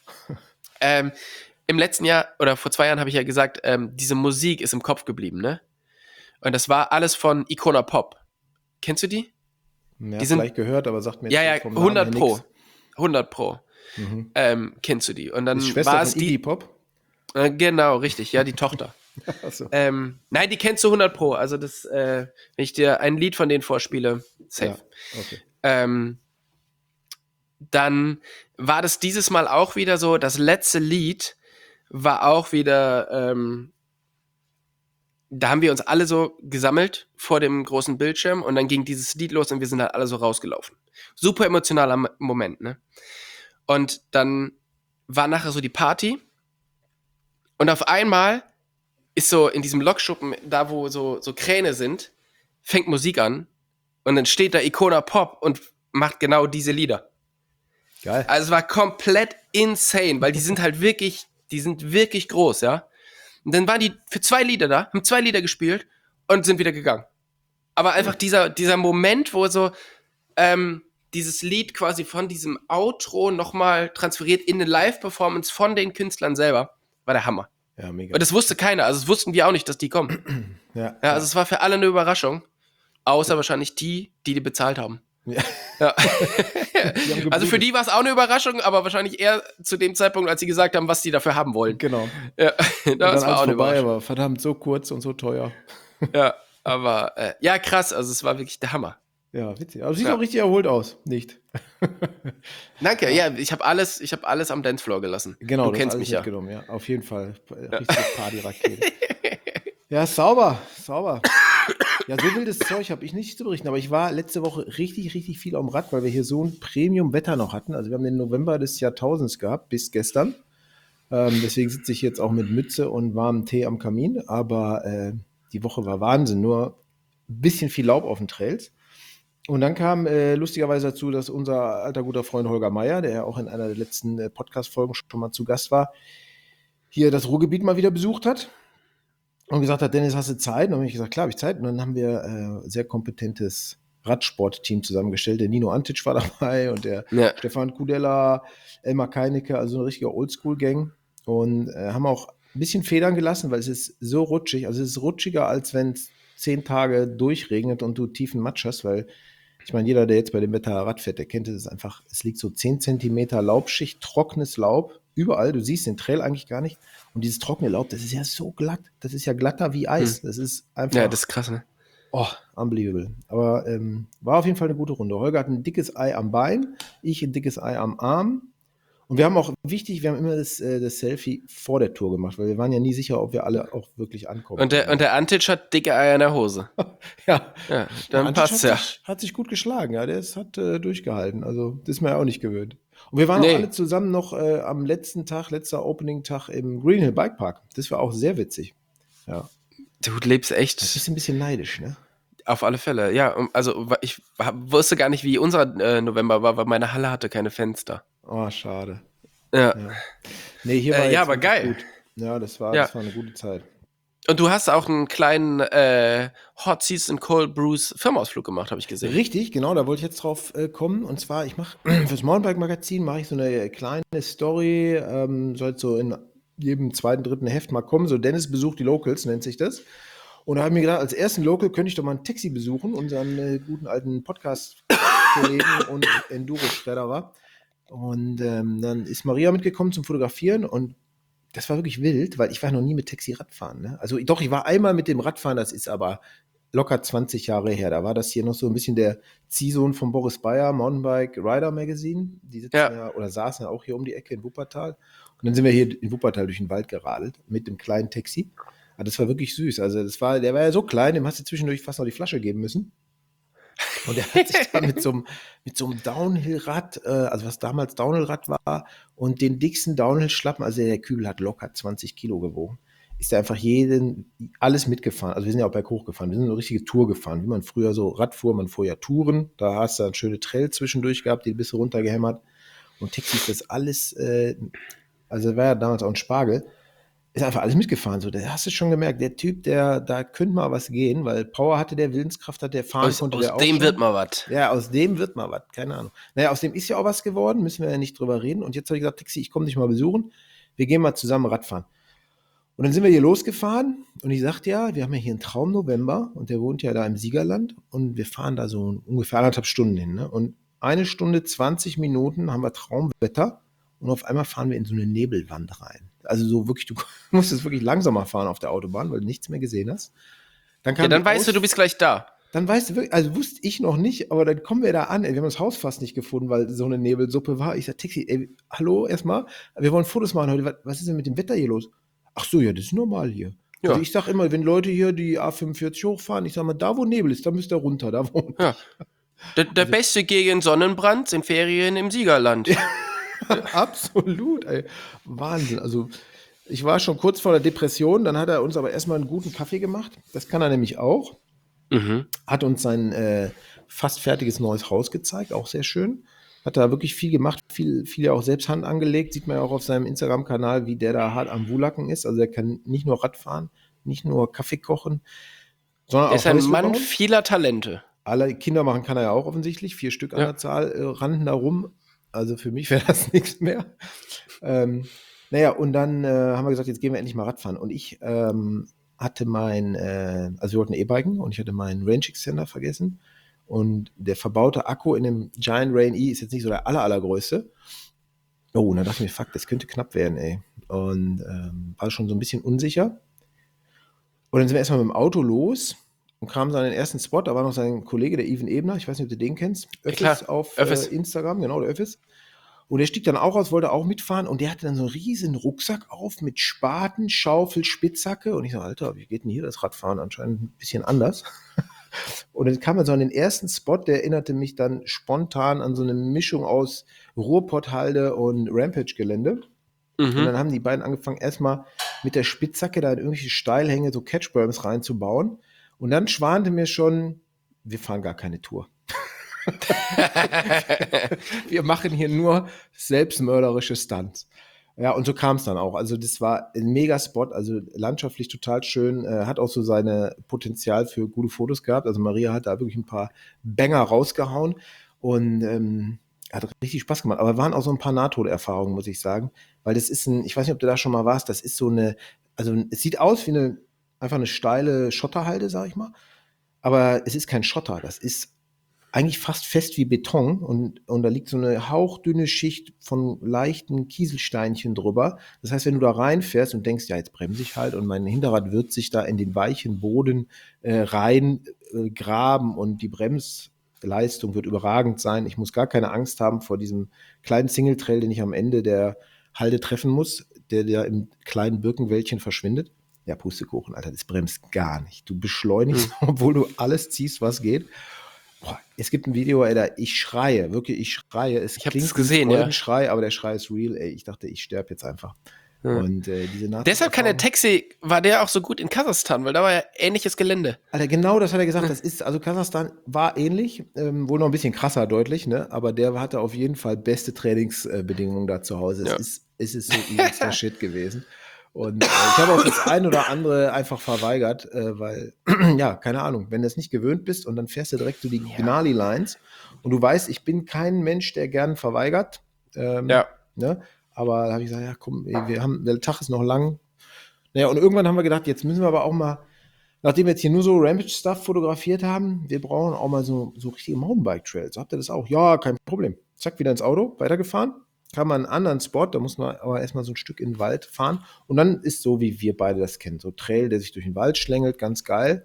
Im letzten Jahr oder vor 2 Jahren habe ich ja gesagt, diese Musik ist im Kopf geblieben, ne? Und das war alles von Icona Pop. Kennst du die? Ja, Die sind, vielleicht gehört, aber sagt mir ja, jetzt ja, vom Namen 100 her Pro. nix. 100 Pro. Mhm. Kennst du die? Und dann Ist Schwester war von es Iggy die. Pop? Genau, richtig, ja, die Tochter. Achso. Nein, die kennst du 100 Pro. Also wenn ich dir ein Lied von denen vorspiele, safe. Ja, okay. Dann war das dieses Mal auch wieder so, das letzte Lied war auch wieder, da haben wir uns alle so gesammelt vor dem großen Bildschirm und dann ging dieses Lied los und wir sind halt alle so rausgelaufen. Super emotionaler Moment, ne? Und dann war nachher so die Party und auf einmal ist so in diesem Lokschuppen, da wo so Kräne sind, fängt Musik an und dann steht da Icona Pop und macht genau diese Lieder. Geil. Also es war komplett insane, weil die sind wirklich groß, ja. Und dann waren die für 2 Lieder da, haben 2 Lieder gespielt und sind wieder gegangen. Aber einfach dieser Moment, wo so dieses Lied quasi von diesem Outro nochmal transferiert in eine Live-Performance von den Künstlern selber, war der Hammer. Ja, mega. Und das wusste keiner, also das wussten wir auch nicht, dass die kommen. Ja, Ja, also es war für alle eine Überraschung, außer wahrscheinlich die bezahlt haben. ja. Ja. Die haben Also für geblutet. die war es auch eine Überraschung, aber wahrscheinlich eher zu dem Zeitpunkt, als sie gesagt haben, was sie dafür haben wollen. Genau. Ja, Und das dann war auch alles eine vorbei, Überraschung. aber verdammt, so kurz und so teuer. Ja, aber ja, krass, also es war wirklich der Hammer. Ja, witzig. Aber du siehst Ja. auch richtig erholt aus. Nicht? Danke, ja, ich habe alles am Dancefloor gelassen. Genau, Du das kennst alles mich ja. mitgenommen, ja. Auf jeden Fall. Richtige Party-Rakete. Ja, sauber. Ja, so wildes Zeug habe ich nicht zu berichten, aber ich war letzte Woche richtig, richtig viel am Rad, weil wir hier so ein Premium-Wetter noch hatten. Also wir haben den November des Jahrtausends gehabt, bis gestern. Deswegen sitze ich jetzt auch mit Mütze und warmem Tee am Kamin, aber die Woche war Wahnsinn, nur ein bisschen viel Laub auf den Trails. Und dann kam lustigerweise dazu, dass unser alter guter Freund Holger Meier, der ja auch in einer der letzten Podcast-Folgen schon mal zu Gast war, hier das Ruhrgebiet mal wieder besucht hat und gesagt hat, Dennis, hast du Zeit? Und dann habe ich gesagt, klar, habe ich Zeit. Und dann haben wir sehr kompetentes Radsportteam zusammengestellt. Der Nino Antic war dabei und der Ja. Stefan Kudella, Elmar Keinecke, also eine richtige Oldschool-Gang. Und haben auch ein bisschen Federn gelassen, weil es ist so rutschig. Also es ist rutschiger, als wenn es 10 Tage durchregnet und du tiefen Matsch hast, weil ich meine, jeder, der jetzt bei dem Wetter Rad fährt, der kennt es einfach, es liegt so 10 Zentimeter Laubschicht, trockenes Laub, überall, du siehst den Trail eigentlich gar nicht und dieses trockene Laub, das ist ja so glatt, das ist ja glatter wie Eis, das ist einfach, Ja, das ist krass, ne? unbelievable, aber war auf jeden Fall eine gute Runde. Holger hat ein dickes Ei am Bein, ich ein dickes Ei am Arm. Und wir haben auch, wichtig, wir haben immer das Selfie vor der Tour gemacht, weil wir waren ja nie sicher, ob wir alle auch wirklich ankommen. Und der Antic hat dicke Eier in der Hose. Ja, Ja, dann Antic passt's ja. hat sich gut geschlagen, ja, hat durchgehalten. Also, das ist man ja auch nicht gewöhnt. Und wir waren Nee. auch alle zusammen noch am letzter Opening-Tag im Green Hill Bike Park. Das war auch sehr witzig. Ja. Du lebst echt. Das ist ein bisschen neidisch, ne? Auf alle Fälle, ja. Also ich wusste gar nicht, wie unser November war, weil meine Halle hatte keine Fenster. Oh, schade. Ja. Nee, hier war Ja, jetzt aber wirklich geil. gut. Ja, das war eine gute Zeit. Und du hast auch einen kleinen Hot Seats and Cold Brews Firmenausflug gemacht, habe ich gesehen. Richtig, genau, da wollte ich jetzt drauf kommen. Und zwar, ich mache fürs Mountainbike-Magazin mache ich so eine kleine Story, soll so in jedem zweiten, dritten Heft mal kommen. So Dennis besucht die Locals, nennt sich das. Und da habe ich mir gedacht, als ersten Local könnte ich doch mal ein Taxi besuchen, unseren guten alten Podcast-Kollegen und Enduro-Schredderer. Und dann ist Maria mitgekommen zum Fotografieren und das war wirklich wild, weil ich war noch nie mit Taxi Radfahren. Ne? Also doch, ich war einmal mit dem Radfahren, das ist aber locker 20 Jahre her. Da war das hier noch so ein bisschen der Ziehsohn von Boris Bayer, Mountainbike Rider Magazine. Die sitzen ja oder saßen ja auch hier um die Ecke in Wuppertal. Und dann sind wir hier in Wuppertal durch den Wald geradelt mit dem kleinen Taxi. Aber das war wirklich süß. Also der war ja so klein, dem hast du zwischendurch fast noch die Flasche geben müssen. Und er hat sich da mit so einem Downhill-Rad, also was damals Downhill-Rad war, und den dicksten Downhill-Schlappen, also der Kübel hat locker 20 Kilo gewogen, ist er einfach alles mitgefahren. Also wir sind ja auch berghoch gefahren, wir sind eine richtige Tour gefahren, wie man früher so Rad fuhr, man fuhr ja Touren, da hast du dann schöne Trail zwischendurch gehabt, die ein bisschen runtergehämmert. Und Taxi ist das alles, also war ja damals auch ein Spargel, ist einfach alles mitgefahren. So, da hast du schon gemerkt, der Typ, da könnte mal was gehen, weil Power hatte der, Willenskraft hat der, fahren konnte der auch. Aus dem wird mal was. Ja, aus dem wird mal was, keine Ahnung. Naja, aus dem ist ja auch was geworden, müssen wir ja nicht drüber reden. Und jetzt habe ich gesagt, Taxi, ich komme dich mal besuchen, wir gehen mal zusammen Radfahren. Und dann sind wir hier losgefahren und ich sagte ja, wir haben ja hier einen Traum November und der wohnt ja da im Siegerland und wir fahren da so ungefähr 1,5 Stunden hin. Ne? Und 1 Stunde 20 Minuten haben wir Traumwetter und auf einmal fahren wir in so eine Nebelwand rein. Also so wirklich, du musstest wirklich langsamer fahren auf der Autobahn, weil du nichts mehr gesehen hast. Dann weißt du bist gleich da. Dann weißt du wirklich, also wusste ich noch nicht, aber dann kommen wir da an. Ey, wir haben das Haus fast nicht gefunden, weil so eine Nebelsuppe war. Ich sag, Taxi, ey, hallo erstmal, wir wollen Fotos machen heute. Was ist denn mit dem Wetter hier los? Ach so, ja, das ist normal hier. Ja. Also ich sag immer, wenn Leute hier die A45 hochfahren, ich sag mal, da wo Nebel ist, da müsst ihr runter, da wohnt. Ja. Der Beste gegen Sonnenbrand sind Ferien im Siegerland. Ja. Absolut, ey. Wahnsinn. Also ich war schon kurz vor der Depression, dann hat er uns aber erstmal einen guten Kaffee gemacht. Das kann er nämlich auch. Hat uns sein fast fertiges neues Haus gezeigt, auch sehr schön. Hat da wirklich viel gemacht, viel ja auch selbst Hand angelegt. Sieht man ja auch auf seinem Instagram-Kanal, wie der da hart am Wulacken ist. Also er kann nicht nur Rad fahren, nicht nur Kaffee kochen, sondern auch ist ein Mann vieler Talente. Alle Kinder machen kann er ja auch offensichtlich. 4 Stück an der Zahl rannten da rum. Also für mich wäre das nichts mehr. Naja, und dann haben wir gesagt, jetzt gehen wir endlich mal Radfahren. Und ich hatte also wir wollten E-Biken und ich hatte meinen Range Extender vergessen. Und der verbaute Akku in dem Giant Rain E ist jetzt nicht so der allergrößte. Oh, und dann dachte ich mir, fuck, das könnte knapp werden, ey. Und war schon so ein bisschen unsicher. Und dann sind wir erstmal mit dem Auto los und kamen so an den ersten Spot. Da war noch sein Kollege, der Even Ebner. Ich weiß nicht, ob du den kennst. Öffis auf Instagram, genau, der Öffis. Und der stieg dann auch aus, wollte auch mitfahren. Und der hatte dann so einen riesen Rucksack auf mit Spaten, Schaufel, Spitzhacke. Und ich so, Alter, wie geht denn hier das Radfahren? Anscheinend ein bisschen anders. Und dann kam er so an den ersten Spot, der erinnerte mich dann spontan an so eine Mischung aus Ruhrpotthalde und Rampage-Gelände. Und dann haben die beiden angefangen, erstmal mit der Spitzhacke da in irgendwelche Steilhänge so Catchberms reinzubauen. Und dann schwante mir schon, wir fahren gar keine Tour. Wir machen hier nur selbstmörderische Stunts. Ja, und so kam es dann auch. Also das war ein Mega-Spot, also landschaftlich total schön, hat auch so seine Potenzial für gute Fotos gehabt. Also Maria hat da wirklich ein paar Banger rausgehauen und hat richtig Spaß gemacht. Aber waren auch so ein paar Nahtoderfahrungen, muss ich sagen. Weil das ist ich weiß nicht, ob du da schon mal warst, das ist so eine, also es sieht aus wie eine einfach eine steile Schotterhalde, sag ich mal. Aber es ist kein Schotter, das ist eigentlich fast fest wie Beton und da liegt so eine hauchdünne Schicht von leichten Kieselsteinchen drüber. Das heißt, wenn du da reinfährst und denkst, ja, jetzt bremse ich halt und mein Hinterrad wird sich da in den weichen Boden rein graben und die Bremsleistung wird überragend sein. Ich muss gar keine Angst haben vor diesem kleinen Singletrail, den ich am Ende der Halde treffen muss, der im kleinen Birkenwäldchen verschwindet. Ja, Pustekuchen, Alter, das bremst gar nicht. Du beschleunigst, obwohl du alles ziehst, was geht. Boah, es gibt ein Video, ey, da ich schreie, wirklich, ich schreie. Es Ich habe klingt das gesehen, wie ein ja. Freudenschrei, aber der Schrei ist real, ey. Ich dachte, ich sterbe jetzt einfach. Ja. Und diese Deshalb kann der Nahtoderfahrung- Taxi, war der auch so gut in Kasachstan, weil da war ja ähnliches Gelände. Alter, genau das hat er gesagt. Das ist, also Kasachstan war ähnlich, wohl noch ein bisschen krasser deutlich, ne? Aber der hatte auf jeden Fall beste Trainingsbedingungen da zu Hause. Ja. Es ist so übelster Shit gewesen. Und ich habe auch das ein oder andere einfach verweigert, weil, ja, keine Ahnung, wenn du es nicht gewöhnt bist und dann fährst du direkt zu die Gnali-Lines und du weißt, ich bin kein Mensch, der gern verweigert. Ja. Ne? Aber da habe ich gesagt, ja komm, ey, der Tag ist noch lang. Naja, und irgendwann haben wir gedacht, jetzt müssen wir aber auch mal, nachdem wir jetzt hier nur so Rampage-Stuff fotografiert haben, wir brauchen auch mal so richtige Mountainbike-Trails. Habt ihr das auch? Ja, kein Problem. Zack, wieder ins Auto, weitergefahren. Kam man einen anderen Spot, da muss man aber erstmal so ein Stück in den Wald fahren. Und dann ist so, wie wir beide das kennen, so Trail, der sich durch den Wald schlängelt, ganz geil.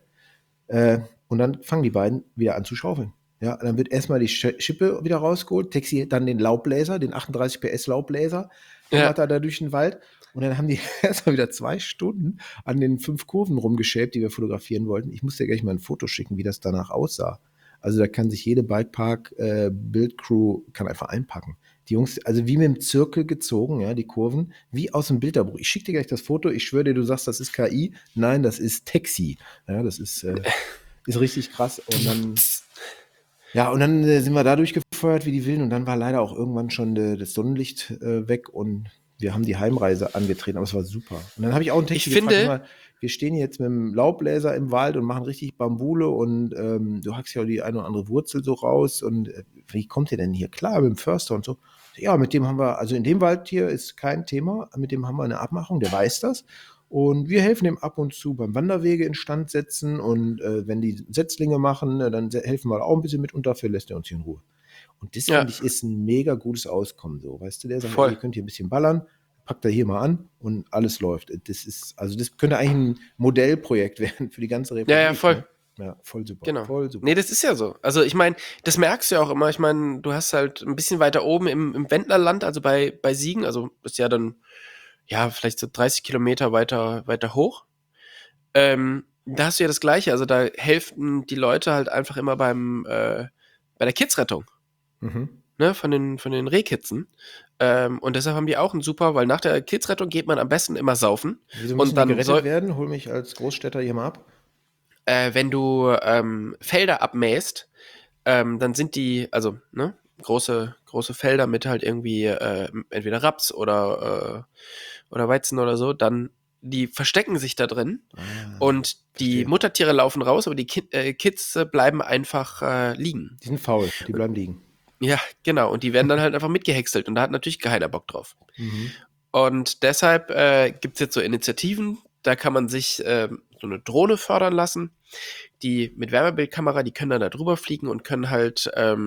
Und dann fangen die beiden wieder an zu schaufeln. Ja, dann wird erstmal die Schippe wieder rausgeholt, Taxi dann den Laubbläser, den 38 PS Laubbläser, hämmert er da durch den Wald. Und dann haben die erstmal wieder 2 Stunden an den 5 Kurven rumgeschäbt, die wir fotografieren wollten. Ich musste dir gleich mal ein Foto schicken, wie das danach aussah. Also da kann sich jede Bikepark-Bildcrew kann einfach einpacken. Die Jungs, also wie mit dem Zirkel gezogen, ja, die Kurven, wie aus dem Bilderbuch. Ich schicke dir gleich das Foto, ich schwöre dir, du sagst, das ist KI. Nein, das ist Taxi. Ja, das ist richtig krass. Und dann, sind wir da durchgefeuert wie die Wilden und dann war leider auch irgendwann schon das Sonnenlicht weg und wir haben die Heimreise angetreten, aber es war super. Und dann habe ich auch einen Taxi gefragt, wir stehen jetzt mit dem Laubbläser im Wald und machen richtig Bambule und du hackst ja auch die eine oder andere Wurzel so raus und wie kommt ihr denn hier klar mit dem Förster und so? Ja, mit dem haben wir, also in dem Wald hier ist kein Thema, mit dem haben wir eine Abmachung, der weiß das und wir helfen ihm ab und zu beim Wanderwege instand setzen und wenn die Setzlinge machen, dann helfen wir auch ein bisschen mit und dafür lässt er uns hier in Ruhe. Und das, finde ich, ist ein mega gutes Auskommen, so, weißt du, der sagt, ihr könnt hier ein bisschen ballern, packt er hier mal an und alles läuft. Das könnte eigentlich ein Modellprojekt werden für die ganze Republik. Ja, voll. Ne? Ja, voll super. Genau. Voll super. Nee, das ist ja so. Also ich meine, das merkst du ja auch immer. Ich meine, du hast halt ein bisschen weiter oben im Wendlerland, also bei Siegen, also das ist ja dann, ja, vielleicht so 30 Kilometer weiter hoch. Da hast du ja das Gleiche. Also da helfen die Leute halt einfach immer bei der Kidsrettung. Ne, von den Rehkitzen. Und deshalb haben die auch einen super, weil nach der Kidsrettung geht man am besten immer saufen. Wieso müssen die gerettet werden? Hol mich als Großstädter hier mal ab. Wenn du Felder abmähst, dann sind die, also ne, große Felder mit halt irgendwie entweder Raps oder Weizen oder so, dann die verstecken sich da drin und die Muttertiere laufen raus, aber die Kids bleiben einfach liegen. Die sind faul, die bleiben liegen. Ja, genau. Und die werden dann halt einfach mitgehäckselt und da hat natürlich keiner Bock drauf. Und deshalb gibt es jetzt so Initiativen, da kann man sich so eine Drohne fördern lassen, die mit Wärmebildkamera, die können dann da drüber fliegen und können halt,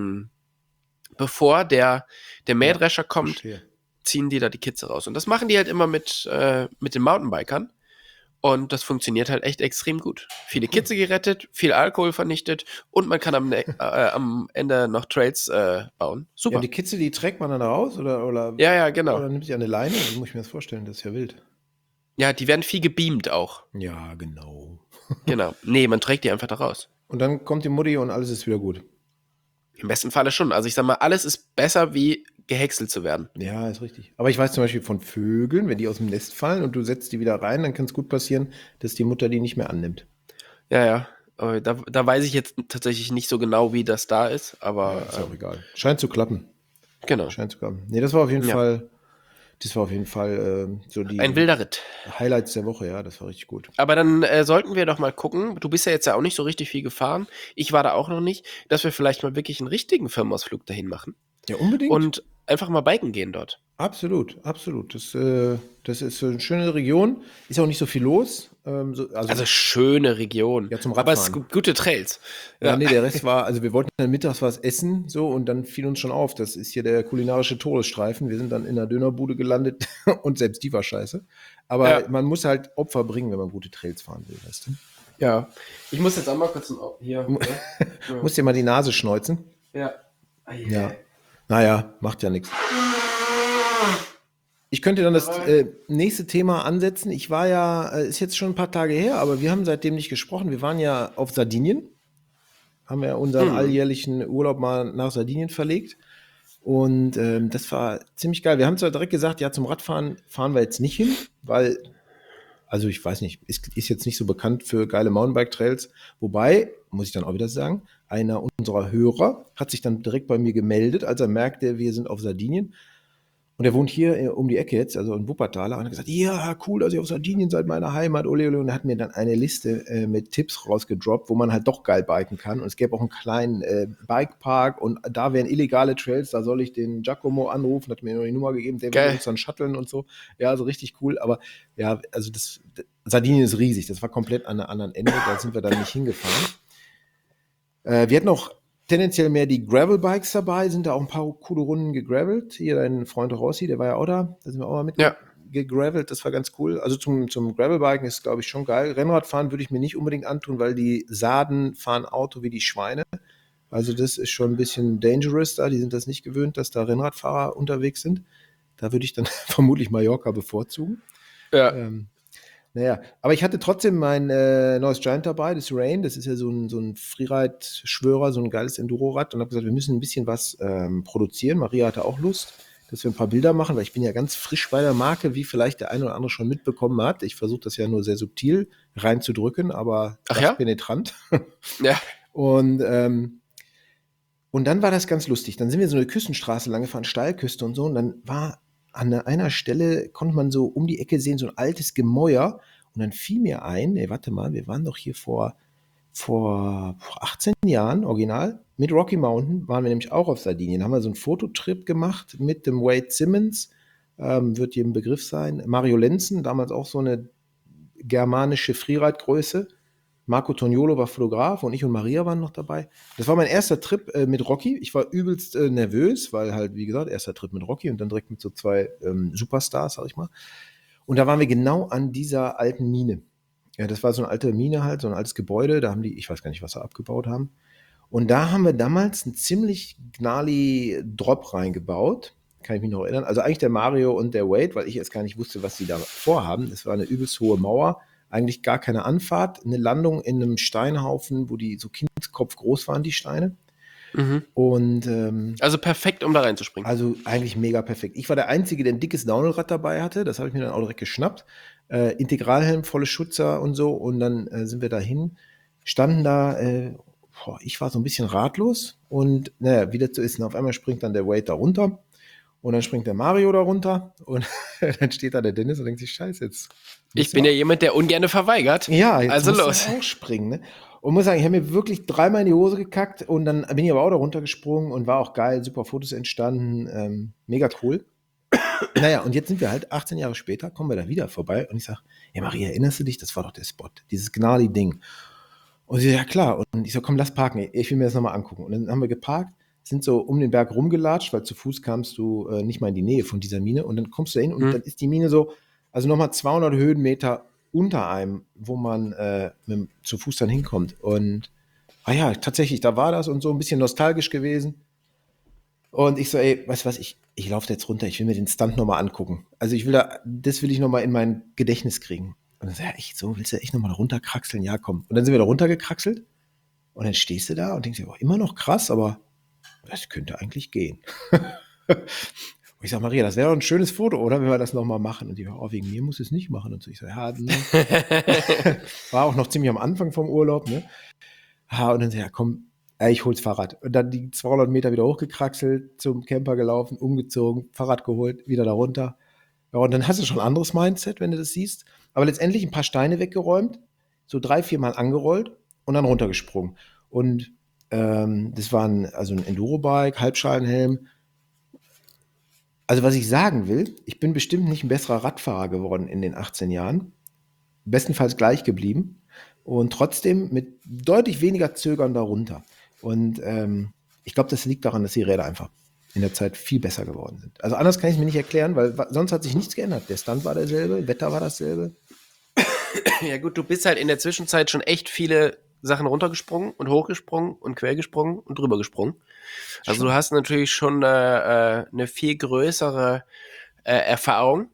bevor der Mähdrescher kommt, ziehen die da die Kitze raus. Und das machen die halt immer mit den Mountainbikern. Und das funktioniert halt echt extrem gut. Viele Kitze gerettet, viel Alkohol vernichtet und man kann am Ende noch Trails bauen. Super. Ja, die Kitze, die trägt man dann raus? Oder, ja, genau. Oder nimmt sie eine Leine? Wie muss ich mir das vorstellen? Das ist ja wild. Ja, die werden viel gebeamt auch. Ja, genau. Genau. Nee, man trägt die einfach da raus. Und dann kommt die Mutti und alles ist wieder gut. Im besten Falle schon. Also ich sag mal, alles ist besser, wie gehäckselt zu werden. Ja, ist richtig. Aber ich weiß zum Beispiel von Vögeln, wenn die aus dem Nest fallen und du setzt die wieder rein, dann kann es gut passieren, dass die Mutter die nicht mehr annimmt. Ja. Aber da weiß ich jetzt tatsächlich nicht so genau, wie das da ist, aber. Ja, ist auch egal. Scheint zu klappen. Genau. Scheint zu klappen. Nee, das war auf jeden Fall. Das war auf jeden Fall so die ein wilder Ritt. Highlights der Woche, ja, das war richtig gut. Aber dann sollten wir doch mal gucken, du bist ja jetzt ja auch nicht so richtig viel gefahren, ich war da auch noch nicht, dass wir vielleicht mal wirklich einen richtigen Firmenausflug dahin machen. Ja, unbedingt. Und einfach mal biken gehen dort. Absolut, absolut. Das ist so eine schöne Region. Ist auch nicht so viel los. Also schöne Region. Ja, zum Aber es Radfahren. ist gute Trails. Ja, Ja. nee, der Rest war, also wir wollten dann mittags was essen, so, und dann fiel uns schon auf, das ist hier der kulinarische Todesstreifen. Wir sind dann in der Dönerbude gelandet und selbst die war scheiße. Aber Ja. man muss halt Opfer bringen, wenn man gute Trails fahren will, weißt du? Ja. Ich muss jetzt auch mal kurz hier. Muss dir mal die Nase schneuzen. Ja. Ja. Naja, macht ja nichts. Ich könnte dann das nächste Thema ansetzen. Ich war ja, ist jetzt schon ein paar Tage her, aber wir haben seitdem nicht gesprochen. Wir waren ja auf Sardinien, haben ja unseren alljährlichen Urlaub mal nach Sardinien verlegt. Und das war ziemlich geil. Wir haben zwar direkt gesagt, ja, zum Radfahren fahren wir jetzt nicht hin, weil, also ich weiß nicht, ist jetzt nicht so bekannt für geile Mountainbike-Trails. Wobei, muss ich dann auch wieder sagen, einer unserer Hörer hat sich dann direkt bei mir gemeldet, als er merkte, wir sind auf Sardinien. Und er wohnt hier um die Ecke jetzt, also in Wuppertal, und hat gesagt, ja, cool, dass ihr auf Sardinien seid, meine Heimat, ole, ole. Und er hat mir dann eine Liste mit Tipps rausgedroppt, wo man halt doch geil biken kann. Und es gäbe auch einen kleinen Bikepark und da wären illegale Trails, da soll ich den Giacomo anrufen, hat mir noch die Nummer gegeben, der will uns dann shutteln und so. Ja, also richtig cool. Aber ja, also Sardinien ist riesig, das war komplett an einem anderen Ende, da sind wir dann nicht hingefahren. Wir hatten auch tendenziell mehr die Gravel-Bikes dabei, sind da auch ein paar coole Runden gegravelt. Hier dein Freund Rossi, der war ja auch da sind wir auch mal mit gegravelt, das war ganz cool. Also zum Gravelbiken ist, glaube ich, schon geil. Rennradfahren würde ich mir nicht unbedingt antun, weil die Sarden fahren Auto wie die Schweine. Also das ist schon ein bisschen dangerous da, die sind das nicht gewöhnt, dass da Rennradfahrer unterwegs sind. Da würde ich dann vermutlich Mallorca bevorzugen. Ja. Naja, aber ich hatte trotzdem mein neues Giant dabei, das Rain. Das ist ja so ein Freeride-Schwörer, so ein geiles Enduro-Rad. Und habe gesagt, wir müssen ein bisschen was produzieren. Maria hatte auch Lust, dass wir ein paar Bilder machen, weil ich bin ja ganz frisch bei der Marke, wie vielleicht der eine oder andere schon mitbekommen hat. Ich versuche das ja nur sehr subtil reinzudrücken, aber penetrant. Ja. Und dann war das ganz lustig. Dann sind wir so eine Küstenstraße lang gefahren, Steilküste und so. Und dann war an einer Stelle, konnte man so um die Ecke sehen, so ein altes Gemäuer. Und dann fiel mir ein, warte mal, wir waren doch hier vor 18 Jahren, original, mit Rocky Mountain, waren wir nämlich auch auf Sardinien. Haben wir so einen Fototrip gemacht mit dem Wade Simmons, wird jedem Begriff sein. Mario Lenzen, damals auch so eine germanische Freeride-Größe. Marco Toniolo war Fotograf und ich und Maria waren noch dabei. Das war mein erster Trip mit Rocky. Ich war übelst nervös, weil halt, wie gesagt, erster Trip mit Rocky und dann direkt mit so zwei Superstars, sag ich mal. Und da waren wir genau an dieser alten Mine. Ja, das war so eine alte Mine halt, so ein altes Gebäude. Da haben die, ich weiß gar nicht, was sie abgebaut haben. Und da haben wir damals einen ziemlich gnarly Drop reingebaut. Kann ich mich noch erinnern. Also eigentlich der Mario und der Wade, weil ich erst gar nicht wusste, was sie da vorhaben. Es war eine übelst hohe Mauer. Eigentlich gar keine Anfahrt, eine Landung in einem Steinhaufen, wo die so Kindskopf groß waren, die Steine. Und also perfekt, um da reinzuspringen. Also eigentlich mega perfekt. Ich war der Einzige, der ein dickes Downhillrad dabei hatte. Das habe ich mir dann auch direkt geschnappt. Integralhelm, volle Schutzer und so. Und dann sind wir dahin, standen da. Ich war so ein bisschen ratlos. Und naja, wie das so ist, auf einmal springt dann der Wade da runter. Und dann springt der Mario da runter und dann steht da der Dennis und denkt sich, scheiße, jetzt. Ich bin ja jemand, der ungerne verweigert. Ja, jetzt also muss los. auch springen, ne? Und muss sagen, ich habe mir wirklich dreimal in die Hose gekackt und dann bin ich aber auch da runtergesprungen und war auch geil, super Fotos entstanden, mega cool. Naja, und jetzt sind wir halt 18 Jahre später, kommen wir da wieder vorbei und ich sage, ja Maria, erinnerst du dich, das war doch der Spot, dieses Gnarly-Ding. Und sie sagt, ja klar. Und ich so, komm, lass parken, ich will mir das nochmal angucken. Und dann haben wir geparkt, sind so um den Berg rumgelatscht, weil zu Fuß kamst du nicht mal in die Nähe von dieser Mine. Und dann kommst du da hin und dann ist die Mine so, also nochmal 200 Höhenmeter unter einem, wo man zu Fuß dann hinkommt. Und ja, tatsächlich, da war das und so ein bisschen nostalgisch gewesen. Und ich so, ey, weißt du was, ich laufe jetzt runter, ich will mir den Stunt nochmal angucken. Also das will ich nochmal in mein Gedächtnis kriegen. Und dann so, ja, echt so, willst du echt nochmal runterkraxeln? Ja, komm. Und dann sind wir da runtergekraxelt und dann stehst du da und denkst dir, oh, immer noch krass, aber das könnte eigentlich gehen. Und ich sag, Maria, das wäre doch ein schönes Foto, oder? Wenn wir das nochmal machen. Und die, oh, wegen mir muss es nicht machen. Und so, ich so, ja, ne. War auch noch ziemlich am Anfang vom Urlaub, ne? Und dann so, ja, komm, ich hol's Fahrrad. Und dann die 200 Meter wieder hochgekraxelt, zum Camper gelaufen, umgezogen, Fahrrad geholt, wieder da runter. Ja, und dann hast du schon ein anderes Mindset, wenn du das siehst. Aber letztendlich ein paar Steine weggeräumt, so 3-4 Mal angerollt und dann runtergesprungen. Und das war ein Enduro-Bike, Halbschalenhelm, Also was ich sagen will, ich bin bestimmt nicht ein besserer Radfahrer geworden in den 18 Jahren. Bestenfalls gleich geblieben und trotzdem mit deutlich weniger Zögern darunter. Und ich glaube, das liegt daran, dass die Räder einfach in der Zeit viel besser geworden sind. Also anders kann ich es mir nicht erklären, weil sonst hat sich nichts geändert. Der Stand war derselbe, Wetter war dasselbe. Ja gut, du bist halt in der Zwischenzeit schon echt viele Sachen runtergesprungen und hochgesprungen und quergesprungen und drüber gesprungen. Also du hast natürlich schon eine viel größere Erfahrung.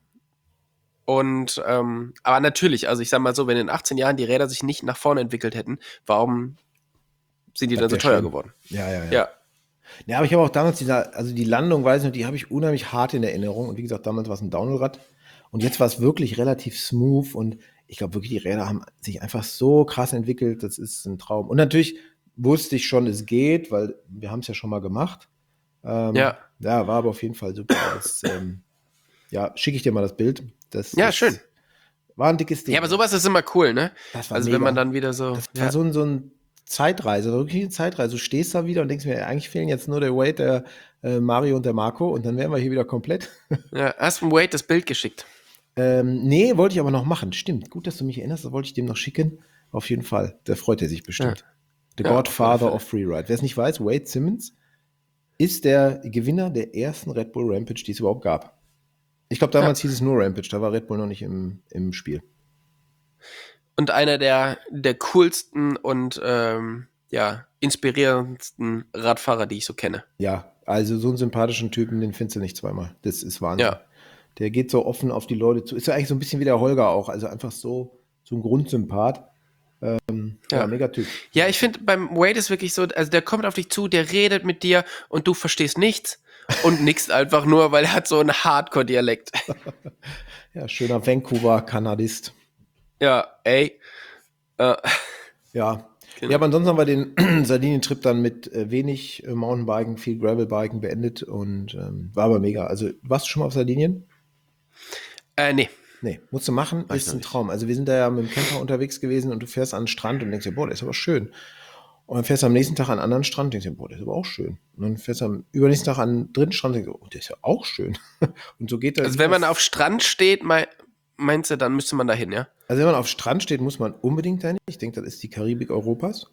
Und aber natürlich, also ich sag mal so, wenn in 18 Jahren die Räder sich nicht nach vorne entwickelt hätten, warum sind die dann so teuer geworden? Ja. Ja, aber ich habe auch damals die Landung, weiß ich noch, die habe ich unheimlich hart in Erinnerung. Und wie gesagt, damals war es ein Downhillrad. Und jetzt war es wirklich relativ smooth. Und ich glaube wirklich, die Räder haben sich einfach so krass entwickelt. Das ist ein Traum. Und natürlich wusste ich schon, es geht, weil wir haben es ja schon mal gemacht. Ja, war aber auf jeden Fall super. Das, schicke ich dir mal das Bild. Schön. War ein dickes Ding. Ja, aber sowas ist immer cool, ne? Das war also mega. Wenn man dann wieder so... Das war so ein Zeitreise, wirklich eine Zeitreise. Du stehst da wieder und denkst mir, eigentlich fehlen jetzt nur der Wade, der Mario und der Marco und dann wären wir hier wieder komplett. Ja, hast du Wade das Bild geschickt? Nee, wollte ich aber noch machen. Stimmt, gut, dass du mich erinnerst, das wollte ich dem noch schicken. Auf jeden Fall, da freut er sich bestimmt. Ja. The Godfather of Freeride. Wer es nicht weiß, Wade Simmons ist der Gewinner der ersten Red Bull Rampage, die es überhaupt gab. Ich glaube, damals hieß es nur Rampage, da war Red Bull noch nicht im Spiel. Und einer der coolsten und inspirierendsten Radfahrer, die ich so kenne. Ja, also so einen sympathischen Typen, den findest du nicht zweimal. Das ist Wahnsinn. Ja. Der geht so offen auf die Leute zu. Ist ja eigentlich so ein bisschen wie der Holger auch. Also einfach so ein Grundsympath. Mega Typ. Ja, ich finde, beim Wade ist wirklich so, also der kommt auf dich zu, der redet mit dir und du verstehst nichts und nickst einfach nur, weil er hat so einen Hardcore-Dialekt. Ja, schöner Vancouver-Kanadist. Ja, ey. Ja. Genau. Ja, aber ansonsten haben wir den Sardinien-Trip dann mit wenig Mountainbiken, viel Gravelbiken beendet und war aber mega. Also, warst du schon mal auf Sardinien? Nee. Nee, musst du machen, ist ein Traum. Also wir sind da ja mit dem Camper unterwegs gewesen und du fährst an den Strand und denkst dir, boah, der ist aber schön. Und dann fährst du am nächsten Tag an einen anderen Strand und denkst dir, boah, der ist aber auch schön. Und dann fährst du am übernächsten Tag an einen dritten Strand und denkst dir, oh, der ist ja auch schön. Und so geht das. Also wenn man auf Strand steht, meinst du, dann müsste man da hin, ja? Also wenn man auf Strand steht, muss man unbedingt dahin. Ich denke, das ist die Karibik Europas.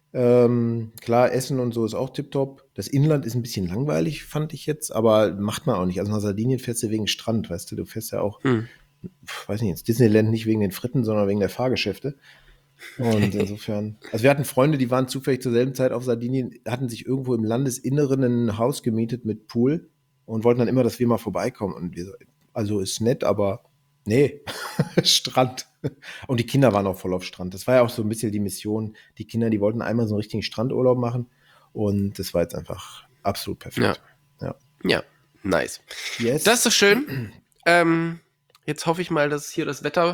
Klar, Essen und so ist auch tipptopp. Das Inland ist ein bisschen langweilig, fand ich jetzt, aber macht man auch nicht. Also nach Sardinien fährst du wegen Strand, weißt du, du fährst ja auch weiß nicht, ins Disneyland nicht wegen den Fritten, sondern wegen der Fahrgeschäfte. Und insofern, also wir hatten Freunde, die waren zufällig zur selben Zeit auf Sardinien, hatten sich irgendwo im Landesinneren ein Haus gemietet mit Pool und wollten dann immer, dass wir mal vorbeikommen. Und wir so, also ist nett, aber nee, Strand. Und die Kinder waren auch voll auf Strand. Das war ja auch so ein bisschen die Mission. Die Kinder, die wollten einmal so einen richtigen Strandurlaub machen und das war jetzt einfach absolut perfekt. Ja, nice. Yes. Das ist so schön. Jetzt hoffe ich mal, dass hier das Wetter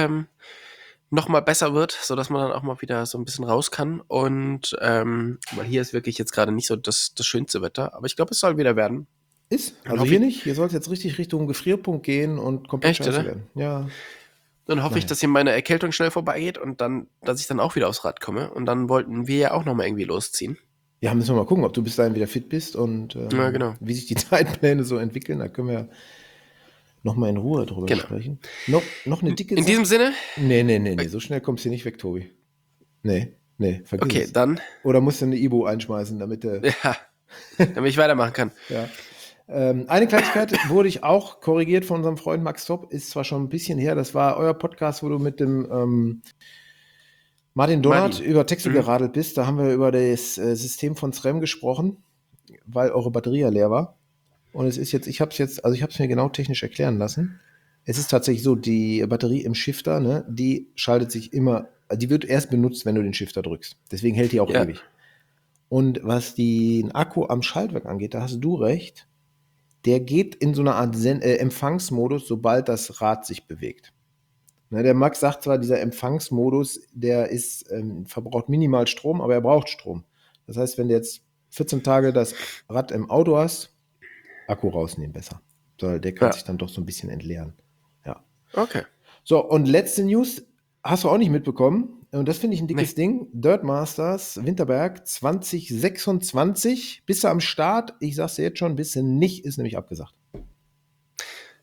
noch mal besser wird, sodass man dann auch mal wieder so ein bisschen raus kann. Und weil hier ist wirklich jetzt gerade nicht so das schönste Wetter, aber ich glaube, es soll wieder werden. Ist? Also hier nicht? Hier soll es jetzt richtig Richtung Gefrierpunkt gehen und komplett scheiße werden. Ja. Dann hoffe ich, dass hier meine Erkältung schnell vorbeigeht und dann, dass ich dann auch wieder aufs Rad komme. Und dann wollten wir ja auch noch mal irgendwie losziehen. Ja, müssen wir mal gucken, ob du bis dahin wieder fit bist und genau. wie sich die Zeitpläne so entwickeln. Da können wir noch mal in Ruhe drüber sprechen. Noch eine dicke In diesem Sinne? Nee. So schnell kommst du hier nicht weg, Tobi. Nee, vergiss es. Okay, dann. Oder musst du eine Ibu einschmeißen, damit ich weitermachen kann. Ja. Eine Kleinigkeit wurde ich auch korrigiert von unserem Freund Max Topp. Ist zwar schon ein bisschen her, das war euer Podcast, wo du mit dem Martin Donat über Texel geradelt bist. Da haben wir über das System von SRAM gesprochen, weil eure Batterie ja leer war. Und es ist jetzt, ich habe es mir genau technisch erklären lassen. Es ist tatsächlich so, die Batterie im Shifter, ne, die schaltet sich immer, die wird erst benutzt, wenn du den Shifter drückst. Deswegen hält die auch ewig. Und was den Akku am Schaltwerk angeht, da hast du recht, der geht in so eine Art Empfangsmodus, sobald das Rad sich bewegt. Ne, der Max sagt zwar, dieser Empfangsmodus, der ist, verbraucht minimal Strom, aber er braucht Strom. Das heißt, wenn du jetzt 14 Tage das Rad im Auto hast, Akku rausnehmen besser. Der kann sich dann doch so ein bisschen entleeren. Ja. Okay. So, und letzte News hast du auch nicht mitbekommen. Und das finde ich ein dickes Ding. Dirt Masters Winterberg 2026. Bist du am Start? Ich sag's dir jetzt schon, bist du nicht, ist nämlich abgesagt.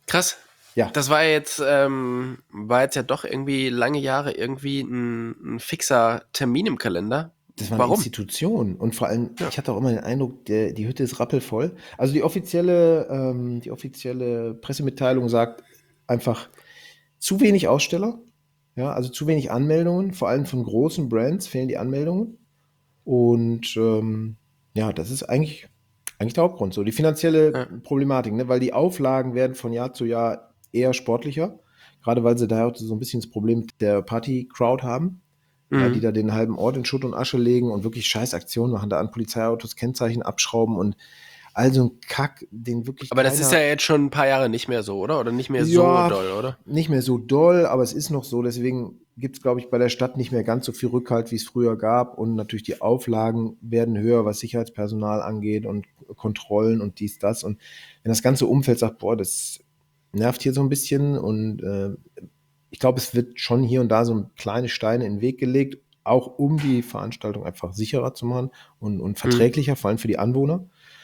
Krass. Ja. Das war jetzt ja doch irgendwie lange Jahre irgendwie ein fixer Termin im Kalender. Das war eine Warum? Institution. Und vor allem, Ja. ich hatte auch immer den Eindruck, die Hütte ist rappelvoll. Also die offizielle Pressemitteilung sagt einfach zu wenig Aussteller, ja, also zu wenig Anmeldungen, vor allem von großen Brands fehlen die Anmeldungen. Und ja, das ist eigentlich der Hauptgrund. So, die finanzielle Ja. Problematik, ne? Weil die Auflagen werden von Jahr zu Jahr eher sportlicher. Gerade weil sie da auch so ein bisschen das Problem mit der Party-Crowd haben. Ja, die Mhm. da den halben Ort in Schutt und Asche legen und wirklich scheiß Aktionen machen, da an Polizeiautos Kennzeichen abschrauben und all so ein Kack, den wirklich Aber das ist ja keiner, jetzt schon ein paar Jahre nicht mehr so, oder? Oder nicht mehr so ja, doll, oder? nicht mehr so doll, aber es ist noch so. Deswegen gibt es, glaube ich, bei der Stadt nicht mehr ganz so viel Rückhalt, wie es früher gab. Und natürlich die Auflagen werden höher, was Sicherheitspersonal angeht und Kontrollen und dies, das. Und wenn das ganze Umfeld sagt, boah, das nervt hier so ein bisschen und ich glaube, es wird schon hier und da so kleine Steine in den Weg gelegt, auch um die Veranstaltung einfach sicherer zu machen und verträglicher, vor allem für die Anwohner.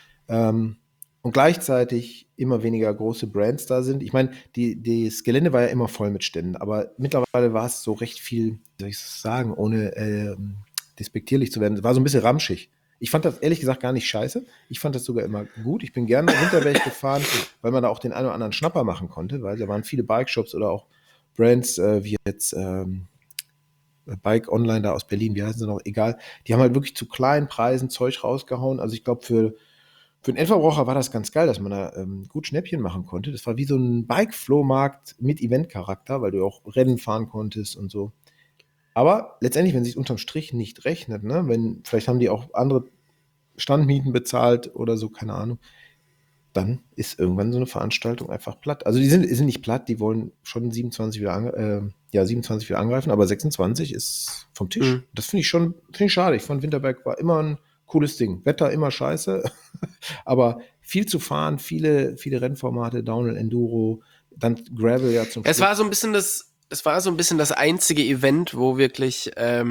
Und gleichzeitig immer weniger große Brands da sind. Ich meine, das Gelände war ja immer voll mit Ständen, aber mittlerweile war es so recht viel, wie soll ich es sagen, ohne despektierlich zu werden. Es war so ein bisschen ramschig. Ich fand das ehrlich gesagt gar nicht scheiße. Ich fand das sogar immer gut. Ich bin gerne nach Winterberg gefahren, weil man da auch den einen oder anderen Schnapper machen konnte, weil da waren viele Bike-Shops oder auch Brands wie jetzt Bike Online da aus Berlin, wie heißen sie noch, egal. Die haben halt wirklich zu kleinen Preisen Zeug rausgehauen. Also ich glaube, für den Endverbraucher war das ganz geil, dass man da gut Schnäppchen machen konnte. Das war wie so ein Bike-Flohmarkt mit Event-Charakter, weil du auch Rennen fahren konntest und so. Aber letztendlich, wenn sich unterm Strich nicht rechnet, ne, vielleicht haben die auch andere Standmieten bezahlt oder so, keine Ahnung, dann ist irgendwann so eine Veranstaltung einfach platt. Also die sind nicht platt, die wollen schon 27 wieder angreifen, aber 26 ist vom Tisch. Mhm. Das finde ich schade. Ich fand Winterberg war immer ein cooles Ding. Wetter immer scheiße, aber viel zu fahren, viele Rennformate, Downhill, Enduro, dann Gravel ja zum Es war so ein bisschen das einzige Event, wo wirklich,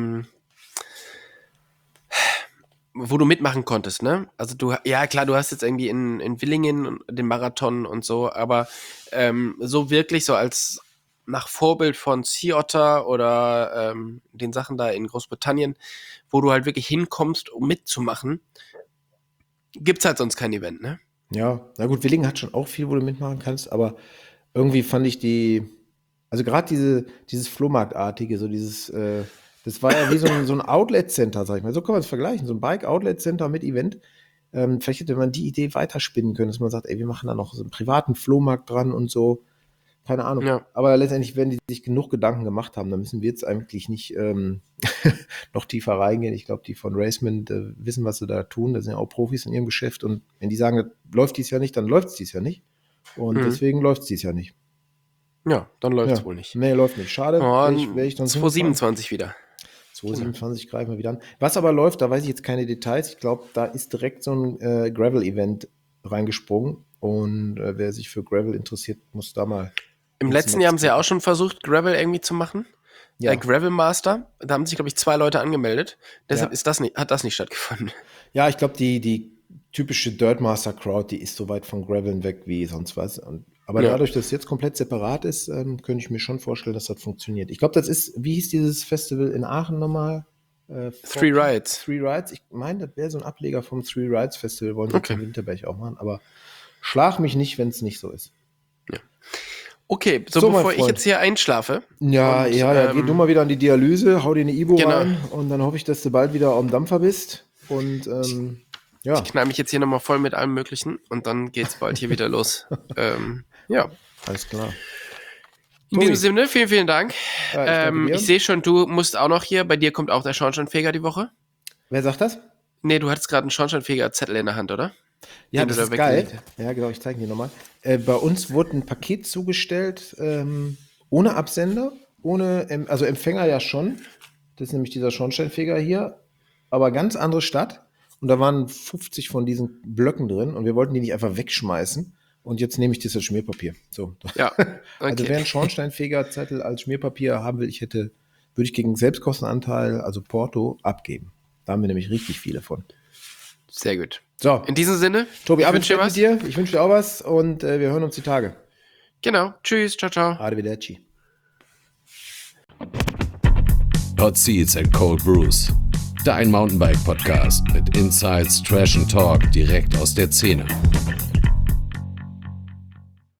wo du mitmachen konntest, ne? Also ja klar, du hast jetzt irgendwie in Willingen den Marathon und so, aber so wirklich so als nach Vorbild von Sea Otter oder den Sachen da in Großbritannien, wo du halt wirklich hinkommst, um mitzumachen, gibt's halt sonst kein Event, ne? Ja, na gut, Willingen hat schon auch viel, wo du mitmachen kannst, aber irgendwie fand ich also gerade dieses Flohmarktartige, das war ja wie so ein Outlet-Center, sag ich mal. So kann man es vergleichen, so ein Bike-Outlet-Center mit Event. Vielleicht hätte man die Idee weiterspinnen können, dass man sagt, ey, wir machen da noch so einen privaten Flohmarkt dran und so. Keine Ahnung. Ja. Aber letztendlich, wenn die sich genug Gedanken gemacht haben, dann müssen wir jetzt eigentlich nicht noch tiefer reingehen. Ich glaube, die von Racement wissen, was sie da tun. Das sind ja auch Profis in ihrem Geschäft. Und wenn die sagen, das läuft dies Jahr nicht, dann läuft es dies Jahr nicht. Und deswegen läuft es dies Jahr nicht. Ja, dann läuft's Ja. wohl nicht. Nee, läuft nicht. Schade. Oh, Wär ich sonst 2027 wieder. 2027 greifen wir wieder an. Was aber läuft, da weiß ich jetzt keine Details. Ich glaube, da ist direkt so ein Gravel-Event reingesprungen. Und wer sich für Gravel interessiert, muss da mal. Im letzten Jahr haben sie ja auch schon versucht, Gravel irgendwie zu machen. Ja. Gravel Master. Da haben sich, glaube ich, 2 Leute angemeldet. Deshalb Ja. hat das nicht stattgefunden. Ja, ich glaube, die typische Dirtmaster-Crowd, die ist so weit von Graveln weg wie sonst was. Aber Ja. dadurch, dass es jetzt komplett separat ist, könnte ich mir schon vorstellen, dass das funktioniert. Ich glaube, das ist, wie hieß dieses Festival in Aachen nochmal? Three Rides. Three Rides. Ich meine, das wäre so ein Ableger vom Three Rides Festival, wollen sie Okay. in Winterberg auch machen. Aber schlag mich nicht, wenn es nicht so ist. Okay, So, mein bevor ich Freund. jetzt hier einschlafe. Ja, Und, geh du mal wieder an die Dialyse, hau dir eine Ibo Genau. rein und dann hoffe ich, dass du bald wieder am Dampfer bist. Und ja, Ich knall mich jetzt hier nochmal voll mit allem Möglichen und dann geht's bald hier wieder los. Ja. alles klar. In Tobi. diesem Sinne, vielen, vielen Dank. Ja, ich danke dir. Ich sehe schon, du musst auch noch hier, bei dir kommt auch der Schornsteinfeger die Woche. Wer sagt das? Nee, du hattest gerade einen Schornsteinfeger-Zettel in der Hand, oder? Ja, Den das du da ist geil. weggelegt hast. Ja, genau, ich zeige dir nochmal. Bei uns wurde ein Paket zugestellt, ohne Absender, also Empfänger ja schon. Das ist nämlich dieser Schornsteinfeger hier, aber ganz andere Stadt. Und da waren 50 von diesen Blöcken drin und wir wollten die nicht einfach wegschmeißen. Und jetzt nehme ich das als Schmierpapier. So. Ja, Also okay. wer einen Schornsteinfegerzettel als Schmierpapier haben will, würde ich gegen Selbstkostenanteil, also Porto, abgeben. Da haben wir nämlich richtig viele von. Sehr gut. So, In diesem Sinne, Tobi, ich Abend wünsche dir mit dir. Ich wünsche dir auch was und wir hören uns die Tage. Genau. Tschüss. Ciao, ciao. Arrivederci. Hot Seats and Cold Brews. Dein Mountainbike-Podcast mit Insights, Trash and Talk direkt aus der Szene.